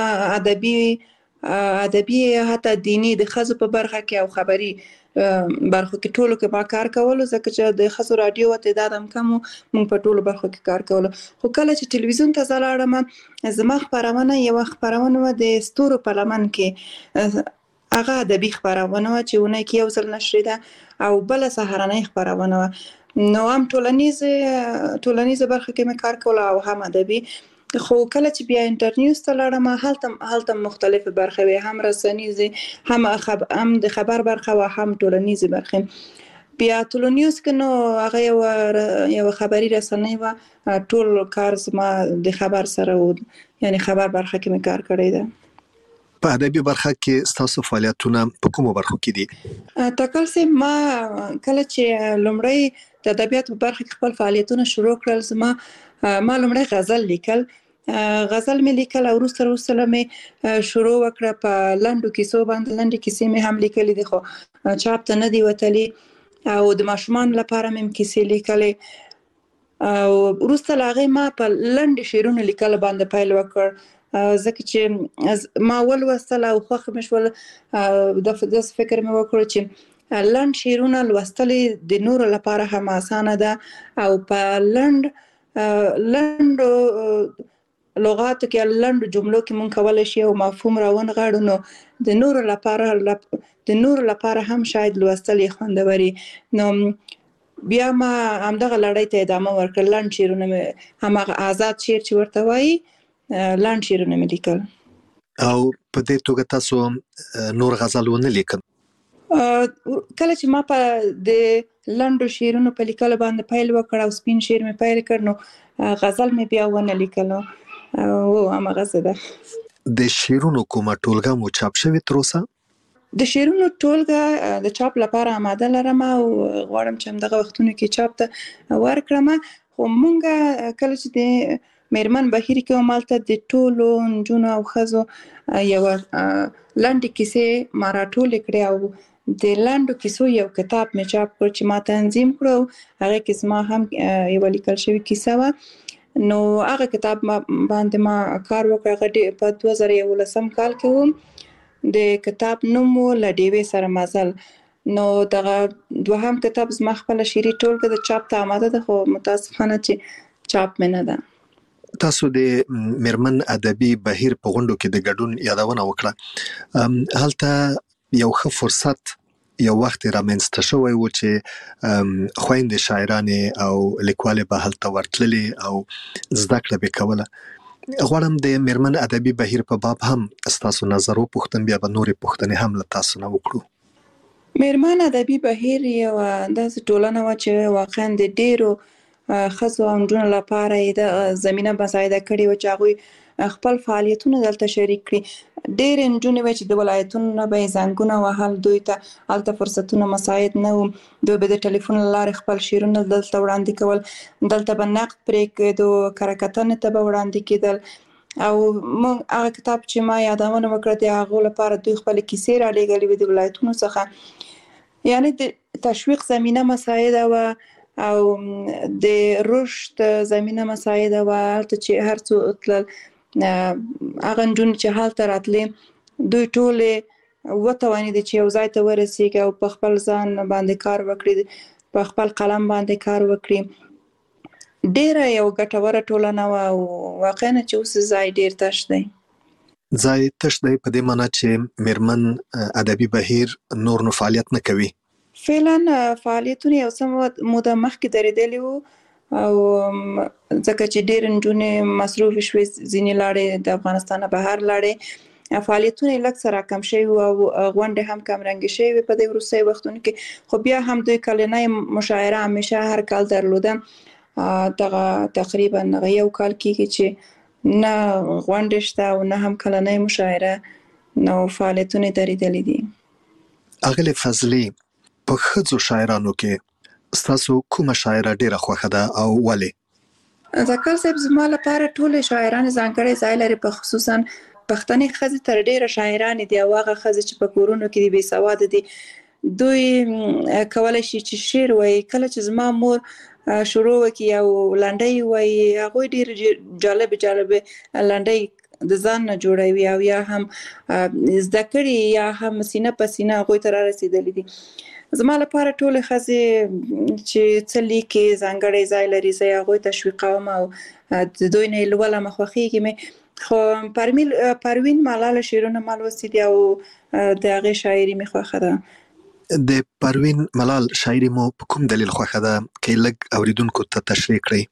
ادبي حتی دیني د ښځو په برخه کې او خبري برخو کې ټولو کې ما کار کولو، ځکه چې د ښځو راډیو تعداد هم کم و، موږ په ټولو برخو کې کار کولو. خو کله چې ټلویزیون ته زه لاړم، زما خپرونه یوه خپرونه وه د ستورو په لمن کې. هغه ادبي خپرونه وه چې اونۍ کې یو ځل نشریده، او بله سهارنۍ خپرونه وه. نو هم ټولنیزه برخه کې مې کار کوله او هم ادبي. خو کله چې بیا انټرنیوز ته لاړم، هلته مختلفې برخې وې، هم رسنیزې، هم د خبر برخه وه، هم ټولنیزې برخې. بیا ټولنیوز کې نو هغه یوه خبري رسنۍ وه، ټول کار زما د خبر سره و، یعنې خبر برخه کې مې کار کړی ده. په ادبي برخه کې ستاسو فعالیتونه په کومو برخو کې دي؟ تکل صاحب، ما کله چې لومړی د ادبیاتو په برخه کې خپل فعالیتونه شروع کړل، ما لومړی غزل لیکل مې لیکل او وروسته مې شروع وکړه په لنډو کیسو باندې. لنډې کیسې مې هم لیکلې دي، خو چاپ ته نه دي وتلي، او د ماشومانو لپاره مې کیسې لیکلې. او وروسته له هغې ما په لنډې شعرونو لیکلو باندې پیل وکړ، ځکه چې ما ولوستل او خوښه مې شول. داسې فکر مې وکړ چې لنډ شعرونه لوستل د نورو لپاره هم اسانه ده او په لنډ لغاتو کې لنډ جملو کې مونږ کولای شي او مفهوم راونغاړو نو د نورو لپاره هم شاید لوستل خوندوري نو بیا ما همدغه لړۍ ته ادامه ورکړ لنډ شعرونه همغه آزاد شعر چې ورته وایي لنډ شعرونه مې لیکل او په دې توګه تاسو نور غزل ونه لیکل کله چې ما په د لنډو شعرونو په لیکلو باندې پیل وکړ او سپین شعر مې پیل کړ نو غزل مې بیا ونه لیکلو او همغه څه ده د شعرونو کومه ټولګه مو چاپ شوې تر اوسه د شعرونو ټولګه د چاپ لپاره آماده لرم او غواړم چې همدغه وختونو کې چاپ ته ورکړم خو مونږ کله چې د میرمن بهیر کې مالته د ټولو نجونو او ښځو یو لنډې کیسې ما راټولې کړې او د لنډو کیسو یو کتاب مې چاپ کړ چې ما تنظیم کړو هغه کې زما هم یو لیکل شوی کیسه وه نو هغه کتاب باندې ما کار وکړ په 2011 کال کې وم د کتاب نوم له ډیوې سره مزل نو دغه دوهم کتاب زما خپل شعري ټولګه د چاپ ته آماده ده خو متاسفانه چې چاپ مې نه ده تاسو د میرمن ادبي بهیر په غونډو کې د ګډون یادونه وکړه هلته یو ښه فرصت یو وخت رامنځته شوی و چې خویندې شاعرانې او لیکوالې به هلته ورتللې او زده کړه به کوله غواړم د میرمن ادبي بهیر په باب هم ستاسو نظر وپوښتم بیا به نورې پوښتنې هم له تاسو نه وکړو میرمن ادبي بهیر یو داسې ټولنه وه چې واقعا د ډېرو ښځو او نجونو لپاره یې د زمینه مساعده کړې وه چې هغوی خپل فعالیتونه دلته شریک کړي ډېرې نجونې وې چې د ولایتونو نه به یې زنګونه وهل دوی ته هلته فرصتونه مساعد نه وو دوی به د ټلیفون له لارې خپل شعرونه دلته وړاندې کول دلته به نقد پرې کېدو کره کتنې ته به وړاندې کېدل او موږ هغه کتاب چې ما یادونه وکړه د هغو لپاره دوی خپلې کیسې رالیږلې وې د ولایتونو څخه یعنې د تشویق زمینه مساعده وه او د رشد زمینه مساعده وه هلته چې هر څو تلل هغه نجونې چې هلته راتلې دوی ټولې وتوانېدې چې یو ځای ته ورسېږي او په خپل ځان باندې کار وکړي په خپل قلم باندې کار وکړي ډېره یو ګټوره ټولنه وه او واقعا چې اوس ځای ډېر تش دی ځای تش دی په دې معنی چې میرمن ادبي بهیر نور نو فعالیت نه کوي فعلا فعالیتونه یو څه موده مخکې درېدلي وو او ځکه چې ډېر نجونې مصروف شوې ځینې لاړې د افغانستان بهر لاړې فعالیتونه یې لږ څه راکم شوي وو او غونډې هم کمرنګې شوې وې په دې وروستیو وختونو کې خو بیا هم دوی کلنۍ مشاعره همیشه هر کال درلوده دغه تقریبا یو کال کېږي چې نه غونډې شته او نه هم کلنۍ مشاعره نو فعالیتونه درېدلي دي اغلې فضلي په ښځو شاعرانو کې ستاسو کومه شاعره ډیره خوښه ده او ولې ذکر صاحب زما لپاره ټول شاعران ځانګړی ځای لري په خصوصا پښتني ښځې تر ډیره شاعران دي او هغه ښځې چې په کورونو کې بې سواده دي دوی کولای شي چې شعر وایي کله چې زما مور شروع وکړي او لنډۍ وایي هغوی ډېر جالب لنډۍ د ځان نه جوړوي او یا هم زده کړي یا هم سینه په سینه هغوی ته رارسېدلي دي زما لپاره ټول ښځې چې څه لیکي ځانګړی ځای لري زه هغوی تشویقوم او د دوی نه یې لولم خوښېږي مې خو پروین ملال شعرونه ما لوستي دي او د هغې شاعري مې خوښه ده د پروین ملال شاعري مو په کوم دلیل خوښه ده که لږ اوریدونکو ته تشریح کړئ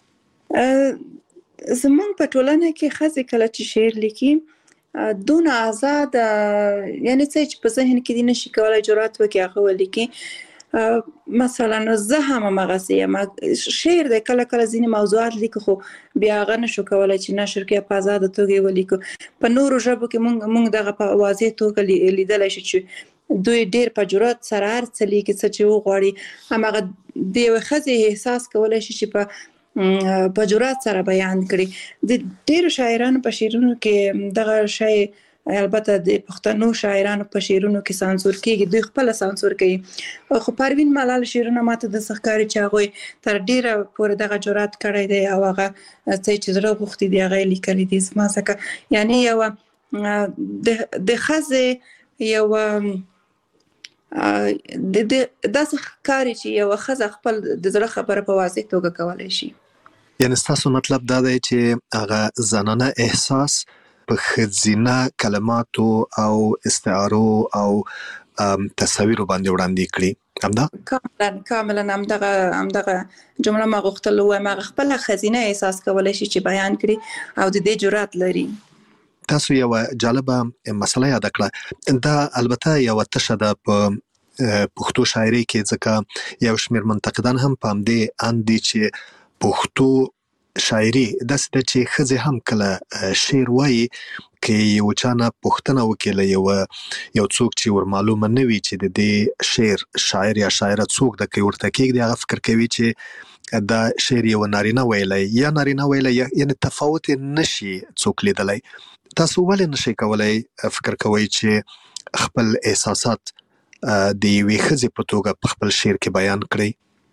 زمونږ په ټولنه کې ښځې کله چې شعر لیکي دون آزاد یعنی څه چې په ذهن کې دي نشي کولای جرأت وکړي هغه ولیکي مثلا زه هم همغسې یم شعر دی کله کله ځینې موضوعات لیکو خو بیا هغه نشو کولای چې نشر کې په ازاده توګه یې ولیکو په نورو ژبو کې مونږ دغه په واضح توګه لیدلی شو چې دوی ډېر په جرأت سره هر څه لیکي څه چې وغواړي همغه د یوې ښځې احساس کولی شي چې په جرأت سره بیان کړي د ډېرو شاعرانو په شعرونو کې دغه شی البته د پښتنو شاعرانو په شعرونو کې سانسور کېږي دوی خپله سانسور کوي خو پروین ملال شعرونه ماته داسې ښکاري چې هغوی تر ډېره پورې دغه جرأت کړی دی او هغه څه چې زړه غوښتي دي هغه یې لیکلي دي زما ځکه یعنې یوه د ښځې یوه د داسې ښکاري چې یو ښځه خپل د زړه خبره په واضح توګه کولی شي. یعنې ستاسو مطلب دا دی چې هغه زنانه احساس په ښځینه کلماتو او استعارو او تصاویرو باندې وړاندې کړي، همدا؟ کاملا همدغه جمله ما غوښتل ووایم، هغه خپله ښځینه احساس کولی شي چې بیان کړي او د دې جرأت لري. تاسو یو جالبه مسله یاد کړه، دا البته یو تشه ده په پښتو شاعري کې، ځکه یو شمېر منتقدان هم په همدې اند دي چې پښتو شاعري داسې ده چې ښځې هم کله شعر وایي که یو چا نه پوښتنه وکړي له یو څوک چې ورمعلومه نه وي چې د دې شعر شاعر یا شاعره څوک ده، که ورته کېږدي هغه فکر کوي چې دا شعر یو نارینه ویلی یا نارینه ویلی، یعنې تفاوت نشي څوک لیدلی. تاسو ولې نشئ کولی فکر کوئ چې خپل احساسات د یوې ښځې په توګه په خپل شعر کې بیان کړئ؟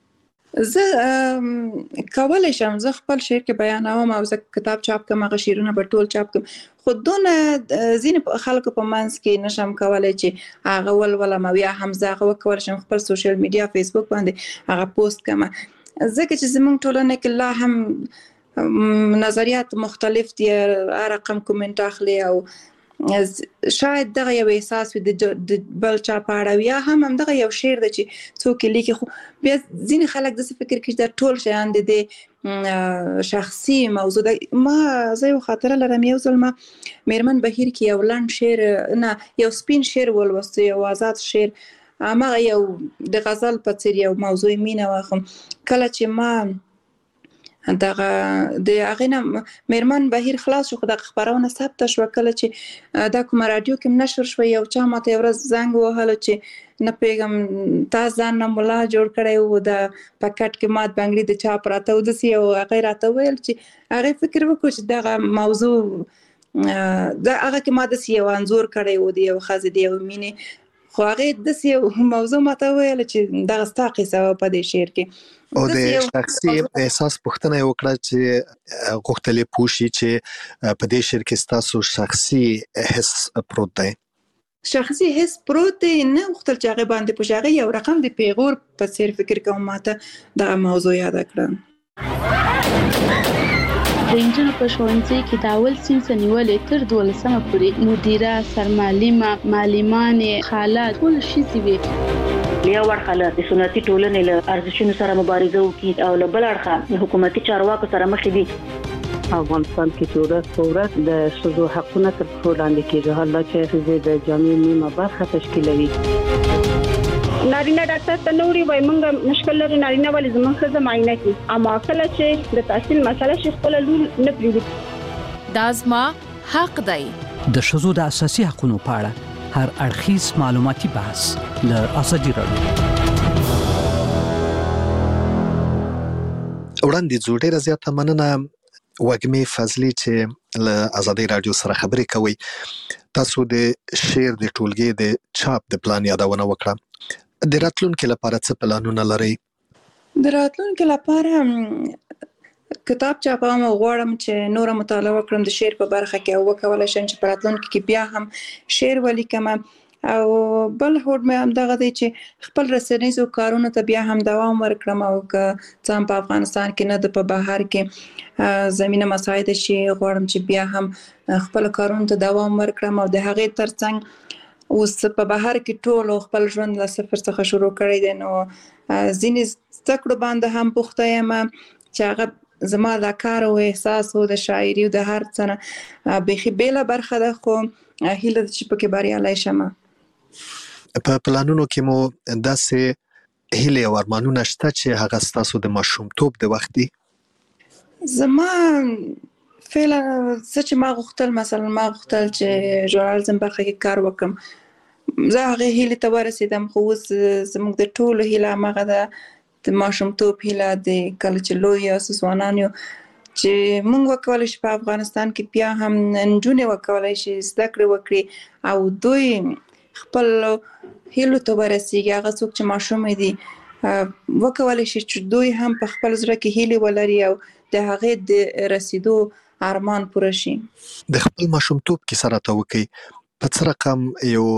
زه کولی شم زه خپل شعر کې بیانوم او زه کتاب چاپ کوم، هغه شعرونه به ټول چاپ کوم، خو دونه ځینې خلکو په منځ کې نشم کولی چې هغه ولولم او یا هم زه هغه وکولی شم خپل سوشل میډیا فیسبوک باندې هغه پوسټ کړم، ځکه چې زموږ ټولنه کې لا هم نظریات مختلف دي، هر رقم کومنټ اخلي او شاید دغه یو احساس وي د بل چا په اړه، یا هم همدغه یو شعر ده چې څوک یې لیکي، خو بیا ځینې خلک داسې فکر کوي چې دا ټول شیان د دې شخصي موضوع ده. زه یو خاطره لرم، یو ځل ما میرمن بهیر کې یو لنډ شعر نه یو سپین شعر ولوسته، یو آزاد شعر، هماغه یو د غزل په څېر یو موضوع مینه وه، خو کله چې ما دغه د هغې نه میرمن بهیر خلاص شو، خو دغه خپرونه ثبته شوه، کله چې دا کومه راډیو کې نشر شوه، یو چا ماته یو ورځ زنګ ووهلو چې نه پوهېږم تا ځان نه ملا جوړ کړی و، د پکټ کې مات بنګړي د چا پراته و، داسې یو هغې راته وویل چې هغې فکر وکړو چې دغه موضوع هغه کې ما داسې یو انځور کړی و د یو ښځې د یو مینې، خو هغې داسې یو موضوع ماته وویله چې دغه ستا قصه وه په دې شعر کې. او د شخصي احساس پوښتنه یې وکړه چې غوښتل یې پوه شي چې په دې شعر کې ستاسو شخصي حس پروت دی. شخصي حس پروت دی، نه غوښتل چې هغې باندې پوه شي، هغې یو رقم د پیغور په څېر فکر کوم ماته دغه موضوع یاده کړه. د انجونو په ښوونځي کې د اول صنف نیولې تر 12مه پورې مدیره، سرمعلمه، معلمانې، خاله ټول ښځې وې. یو اړخه له د سنتي ټولنې له ارزښتونو سره مبارزه وکړي او له بل اړخه حکومتي چارواکو سره مخ دي. افغانستان کې چې ورځ په ورځ د ښځو حقونه تر پښو لاندې کېږي، حالا چې ښځې د جامعې نیمه برخه تشکیلوي. نارینه ډاکټر ته نوري وای مونږ مشکل لري، نارینه ولې زموږ ښځه معاینه کوي، اما کله چې د تحصیل مسله شي خپل لور نه پریږدي. دا زما حق دی. د ښځو د اساسي حقوقو په اړه هر اړخیز معلوماتي بحث له ازادي راډیو. وړاندې ځو ډېره زیاته مننه وږمې فضلي چې له ازادي راډیو سره خبرې کوي. تاسو د شعر د ټولګې د چاپ د پلان یادونه وکړه، د راتلونکي لپاره څه پلانونه لرئ؟ د راتلونکي لپاره کتاب چاپوم او غواړم چې نوره مطالعه وکړم د شعر په برخه کې او وکولی شم چې په راتلونکي کې بیا هم شعر ولیکم. او بل هوډ مې همدغه دی چې خپل رسنیزو کارونو ته بیا هم دوام ورکړم، او که څه هم په افغانستان کې نه د په بهر کې زمینه مساعده شي، غواړم چې بیا هم خپل کارونو ته دوام ورکړم. او د هغې ترڅنګ اوس په بهر کې ټول خپل ژوند له صفر څخه شروع کړی دی، نو ځینې زده کړو باندې هم پوښته یم چې هغه زما دا کار او احساس او د شاعري او د هر څه نه بیخي بېله برخه ده، خو هیله ده چې پکې بریالی شم. په پلانونو کې مو داسې هیلې او ارمانونه شته چې هغه ستاسو د ماشومتوب د وخت دي؟ زما فعلا څه چې ما غوښتل، مثلا ما غوښتل چې ژورنالیزم برخه کې کار وکړم، زه هغې هیلې ته ورسېدم، خو اوس زموږ د ټولو هیله همغه ده د ماشومتوب هیله، د کله چې لوی یاست ځوانان یو چې موږ وکولی شي په افغانستان کې بیا هم نجونې وکولی شي زده کړې وکړي او دوی خپل هیلو ته ورسیږي. هغه څوک چې ماشومې دي وکولی شي چې دوی هم په خپل زړه کې هیلې ولري او د هغې د رسیدو ارمان پوره شي. د خپل ماشومتوب کیسه راته وکړئ، په څه رقم یو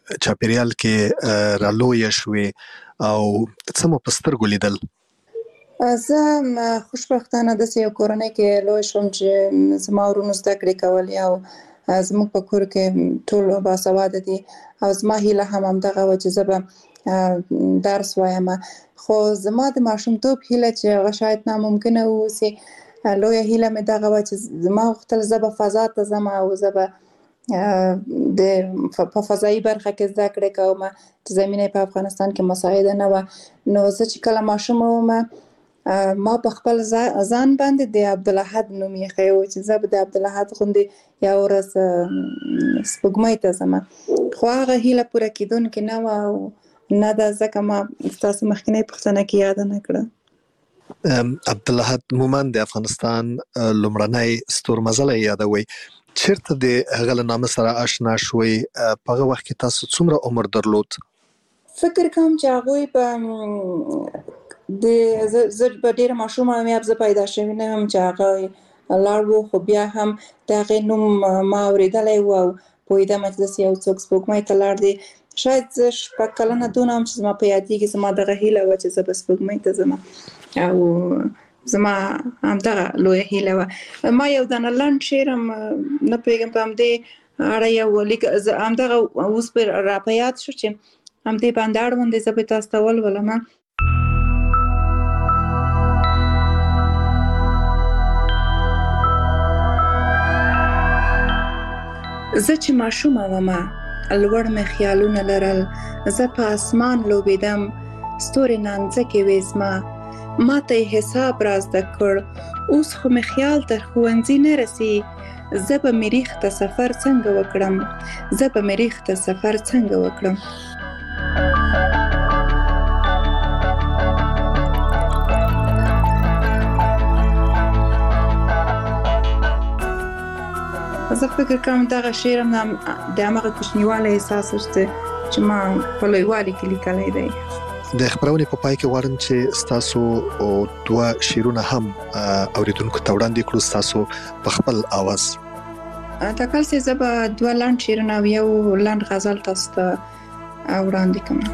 چاپیریال کې رالوی شوې او څه مو په سترګو لیدل؟ زه خوشبختانه داسې یو کورنۍ کې لوی شوم چې زما ورونو زده کړې کولې او زموږ په کور کې ټول باسواده دي او زما هیله هم همدغه وه چې زه به درس وایم، خو زما د ماشومتوب هیله چې هغه شاید ناممکنه واوسي، لویه هیله مې دغه وه چې زما غوښتل زه به فضا ته ځم او زه به په فضایي برخه کې زده کړې کوم چې زمینه په افغانستان کې مساعده نه وه. نو زه چې کله ماشومه وم ما په خپل ځان باندې د عبدالاحد نوم ایښی و چې زه به د عبدالاحد غوندې یوه ورځ سپوږمۍ ته ځم، خو هغه هیله پوره کېدونکې نه وه او نه ده، ځکه ما ستاسو مخکینۍ پوښتنه کې یاده نه کړه. عبدالاحد مومند د افغانستان لومړنی ستورمزلی یادوي، چیرته د هغه له نامه سره آشنا شوئ؟ په هغه وخت کې تاسو څومره عمر درلود؟ فکر کوم چې هغوی به زه به ډېره ماشومه وم یا زه پیدا شوې نه وم چې هغه لاړ و، خو بیا هم د هغې نوم ما اورېدلی و او پوهېدمه چې داسې یو څوک سپوږمۍ ته لاړ دی. شاید زه 6 کلنه دونه وم چې زما په یادېږي زما دغه هیله وه چې زه به سپوږمۍ ته ځم او زما همدغه لویه هیله وه. ما یو دانه لنډ شعر هم نه پوهېږم په همدې اړه یو لیک همدغه اوس پرې را په یاد شو چې همدې باندې اړوند دی، زه به تاسو ته ولولم. زه چې ماشومه ومه لوړ مې خیالونه لرل، زه په اسمان لوبېدم ستوري نانځکې وې زما، ما ته یې حساب را زده کړ، اوس خو مې خیال تر ښوونځي نه رسي، زه به مریخ ته سفر څنګه وکړم، زه به مریخ ته سفر څنګه وکړم. زه فکر کوم دغه شعر هم د همغه کوچنیوالی احساس چې ما په لویوالي کې لیکلی دی. د خبرونې په پای کې غواړم چې ستاسو 2 شعرونه هم اوریدونکو ته وړاندې کړو ستاسو په خپل آواز. ټاکل سي زه به 2 لنډ شعرونه او یو لنډ غزل تاسو ته وړاندې کوم.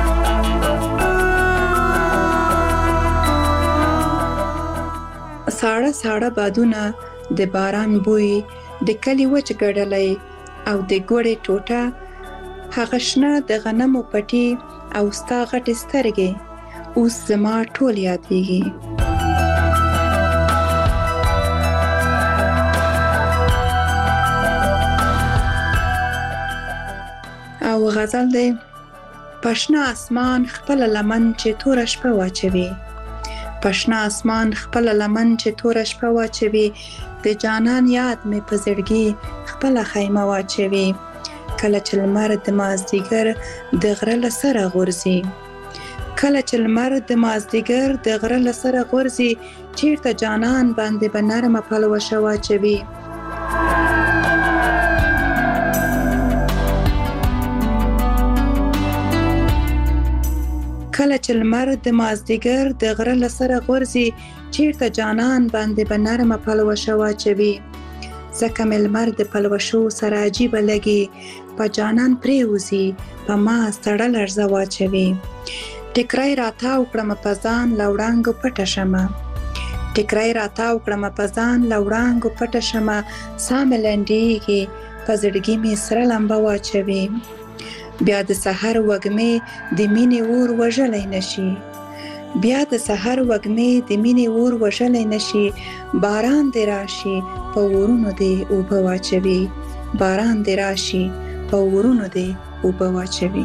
ساړه ساړه بادونه د باران بوی د کلی وچ ګډلی او د ګوړې ټوټه، هغه شنه د غنمو پټي او ستا غټې سترګې اوس زما ټول یادېږي. او غزل دی: پشنه اسمان خپل لمن چې توره شپه واچوي، پشنه اسمان خپل لمن چې توره شپه واچوي، د جانان یاد مې په زړګي خپله خیمه واچوي، کله چې لمر د مازدیګر د غره له سره غورځي، کله چې لمر د مازدیګر د غره له سره غورځي، چیرته جانان باندې به نرمه پلوشه واچوي. کله چې لمر د مازدیګر د غره له سره غورځي، چیرته جانان باندې به نرمه پلوشه واچوي، ځکه مې لمر د پلوشو سره عجیبه لګي، په جانان پرېوځي په ما سړه لړزه واچوي. ټیکری راتاو کړمه په ځان له وړانګو پټه شمه، ټیکری راتاو کړمه په ځان له وړانګو پټه شمه، ساه مې لنډېږي په زړګي مې سره لمبه واچوي. بیا د سحر وږمې د مینې اور وژلی نشي، بیا د سحر وږمې د مینې اور وژلی نشي، باران دې راشي په ورونو دې اوبه واچوي، باران دې راشي په ورونو دې اوبه واچوي.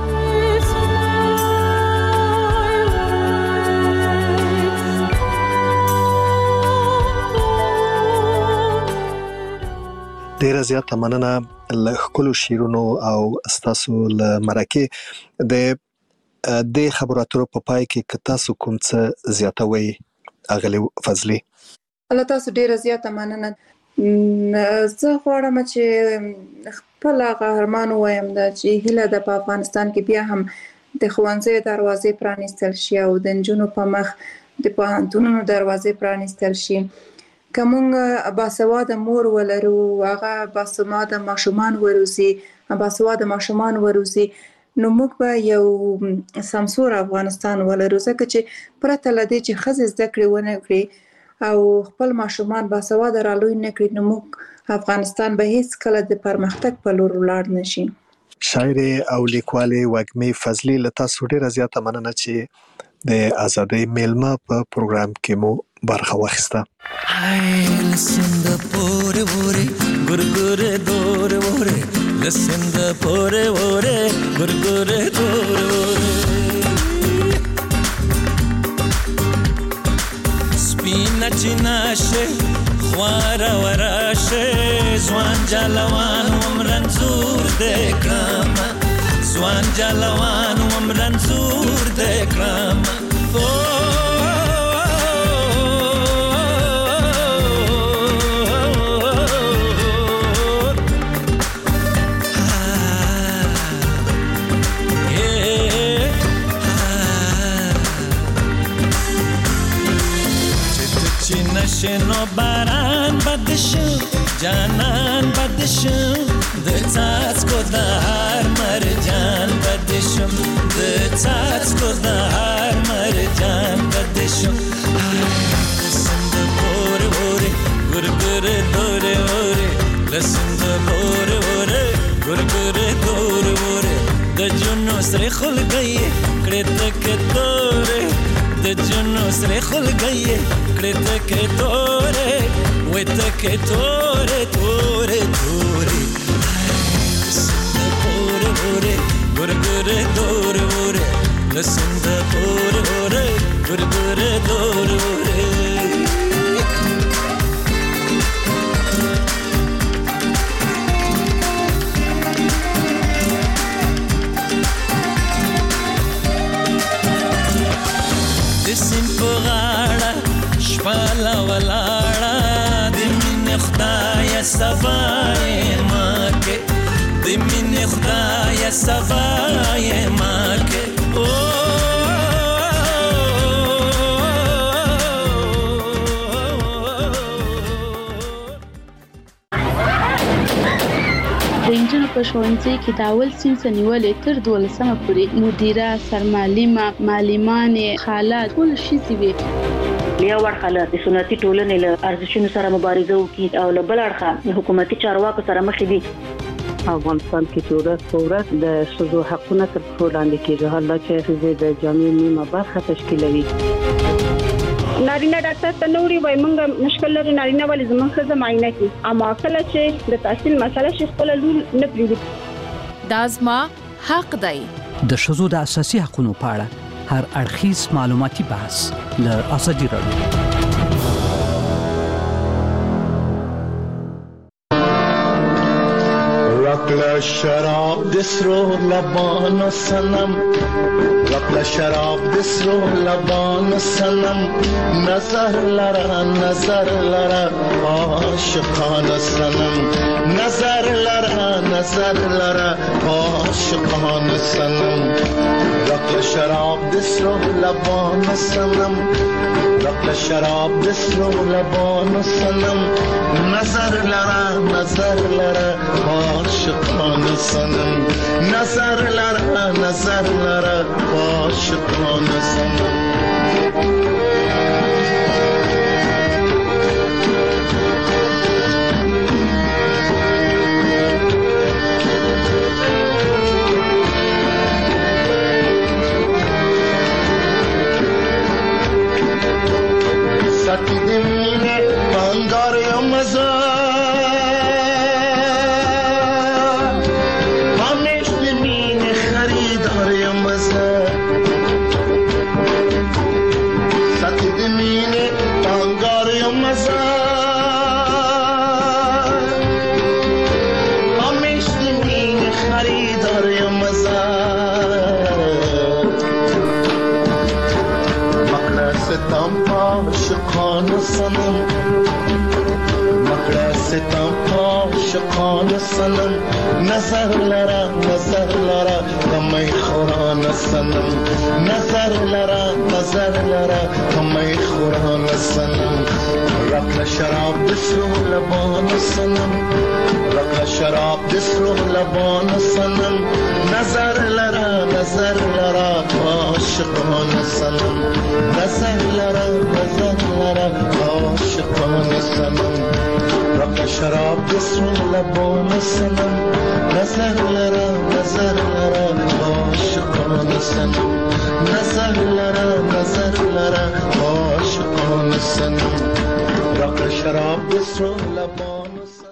ډیره زیاته مننه له ښکلو شعرونو او ستاسو له مرکې. د خبرو اترو په پای کې که تاسو کوم څه زیاتوئ اغلې فضلي؟ الله تاسو ډیره زیاته مننه. زه غواړم چې خپل قهرمان ووایم چې هیله ده په افغانستان کې بیا هم د ښوونځیو دروازې پرانیستل شي او د نجونو په مخ د پوهنتونونو دروازې پرانیستل شي. که موږ باسواده مور ولرو، هغه باسواده ماشومان وروزي، باسواده ماشومان وروزي نو موږ به یو سمسور افغانستان ولرو ځکه چې پرته له دې چې ښځې زده کړې ونه کړي او خپل ماشومان باسواده رالوی نه کړي نو موږ افغانستان به هیڅ کله د پرمختګ په لور ولاړ نشي. شاعر او لیکوال وږمې فضلي له تاسو ډیره زیاته مننه چې د ازادۍ میلمه په پروګرام کې مو برخه واخیسته. Listen the pore pore gurgure dore pore listen the pore pore gurgure dore pore spina chinashe khwara warashe zwan jalawan umran zur dekram zwan jalawan umran zur dekram شنو باران بدشم جانان بدشم د څاڅکو د هر مرجان بدشم د څاڅکو د هر مرجان بدشم لسند پور وره ګرګر دوره وره لسند پور وره ګرګر دوره وره د جنو سره خلګي کړه تک دوره د جنو سره خلګي کړه تک دوره وې تک دوره دوره دوره لسند پور وره ګرګر دوره وره لسند پور وره ګرګر دوره وره سین په غاړه شپاله ولاړه د مینې خدای سبای ماکه د مینې خدای سبای ماکه د انجنونو په ښوونځي کې د اول صنف نیولې تر 12مه پورې مدیره سرمعلمه معلمانې خالات ټول شي وي یو ورخاله د سنتي ټولنې له ارزښتونو سره مبارزه وکړي او له بل اړخه حکومتي چارواکو سره مخ دي. افغانستان کې چې ورځ په ورځ د ښځو حقونه تر پښو لاندې کېږي، حال چې ښځې د جامع نیمه برخه تشکیلوي. نارینه ډاکټر ته نوري وای مونږ مشکل لري نارینه ولې زموږ ښځه معاینه کوي، اما کله چې د تحصیل مسله شي خپل لور نه پریږدي. دا زما حق دی. د ښځو د اساسي حقوقو په اړه هر اړخیز معلوماتي بحث له ازادي راډیو. رقل شراب دسرو لبان سنم رقل شراب دسرو لبان سنم نظر لرا عاشقان سنم نظر لرا عاشقان سنم رقل شراب دسرو لبان سنم رقل شراب دسرو لبان سنم نظر لرا عاشقان سنم نظر لرا عاشقان سنم ساتی دمینه بانگار یا مزار عاشقان سنم مقرستم عاشقان سنم نظر لرا کمی خوران سنم نظر لرا کمی خوران سنم رقل شراب بسرو لبان سنم رقل شراب شراب دسترو لبان سنم نظر لرا عاشقان سنم نظر لرا عاشقان سنم رق شراب دسترو لبان سنم نظر لرا عاشقان سنم نظر لرا عاشقان سنم رق شراب دسترو لبان سنم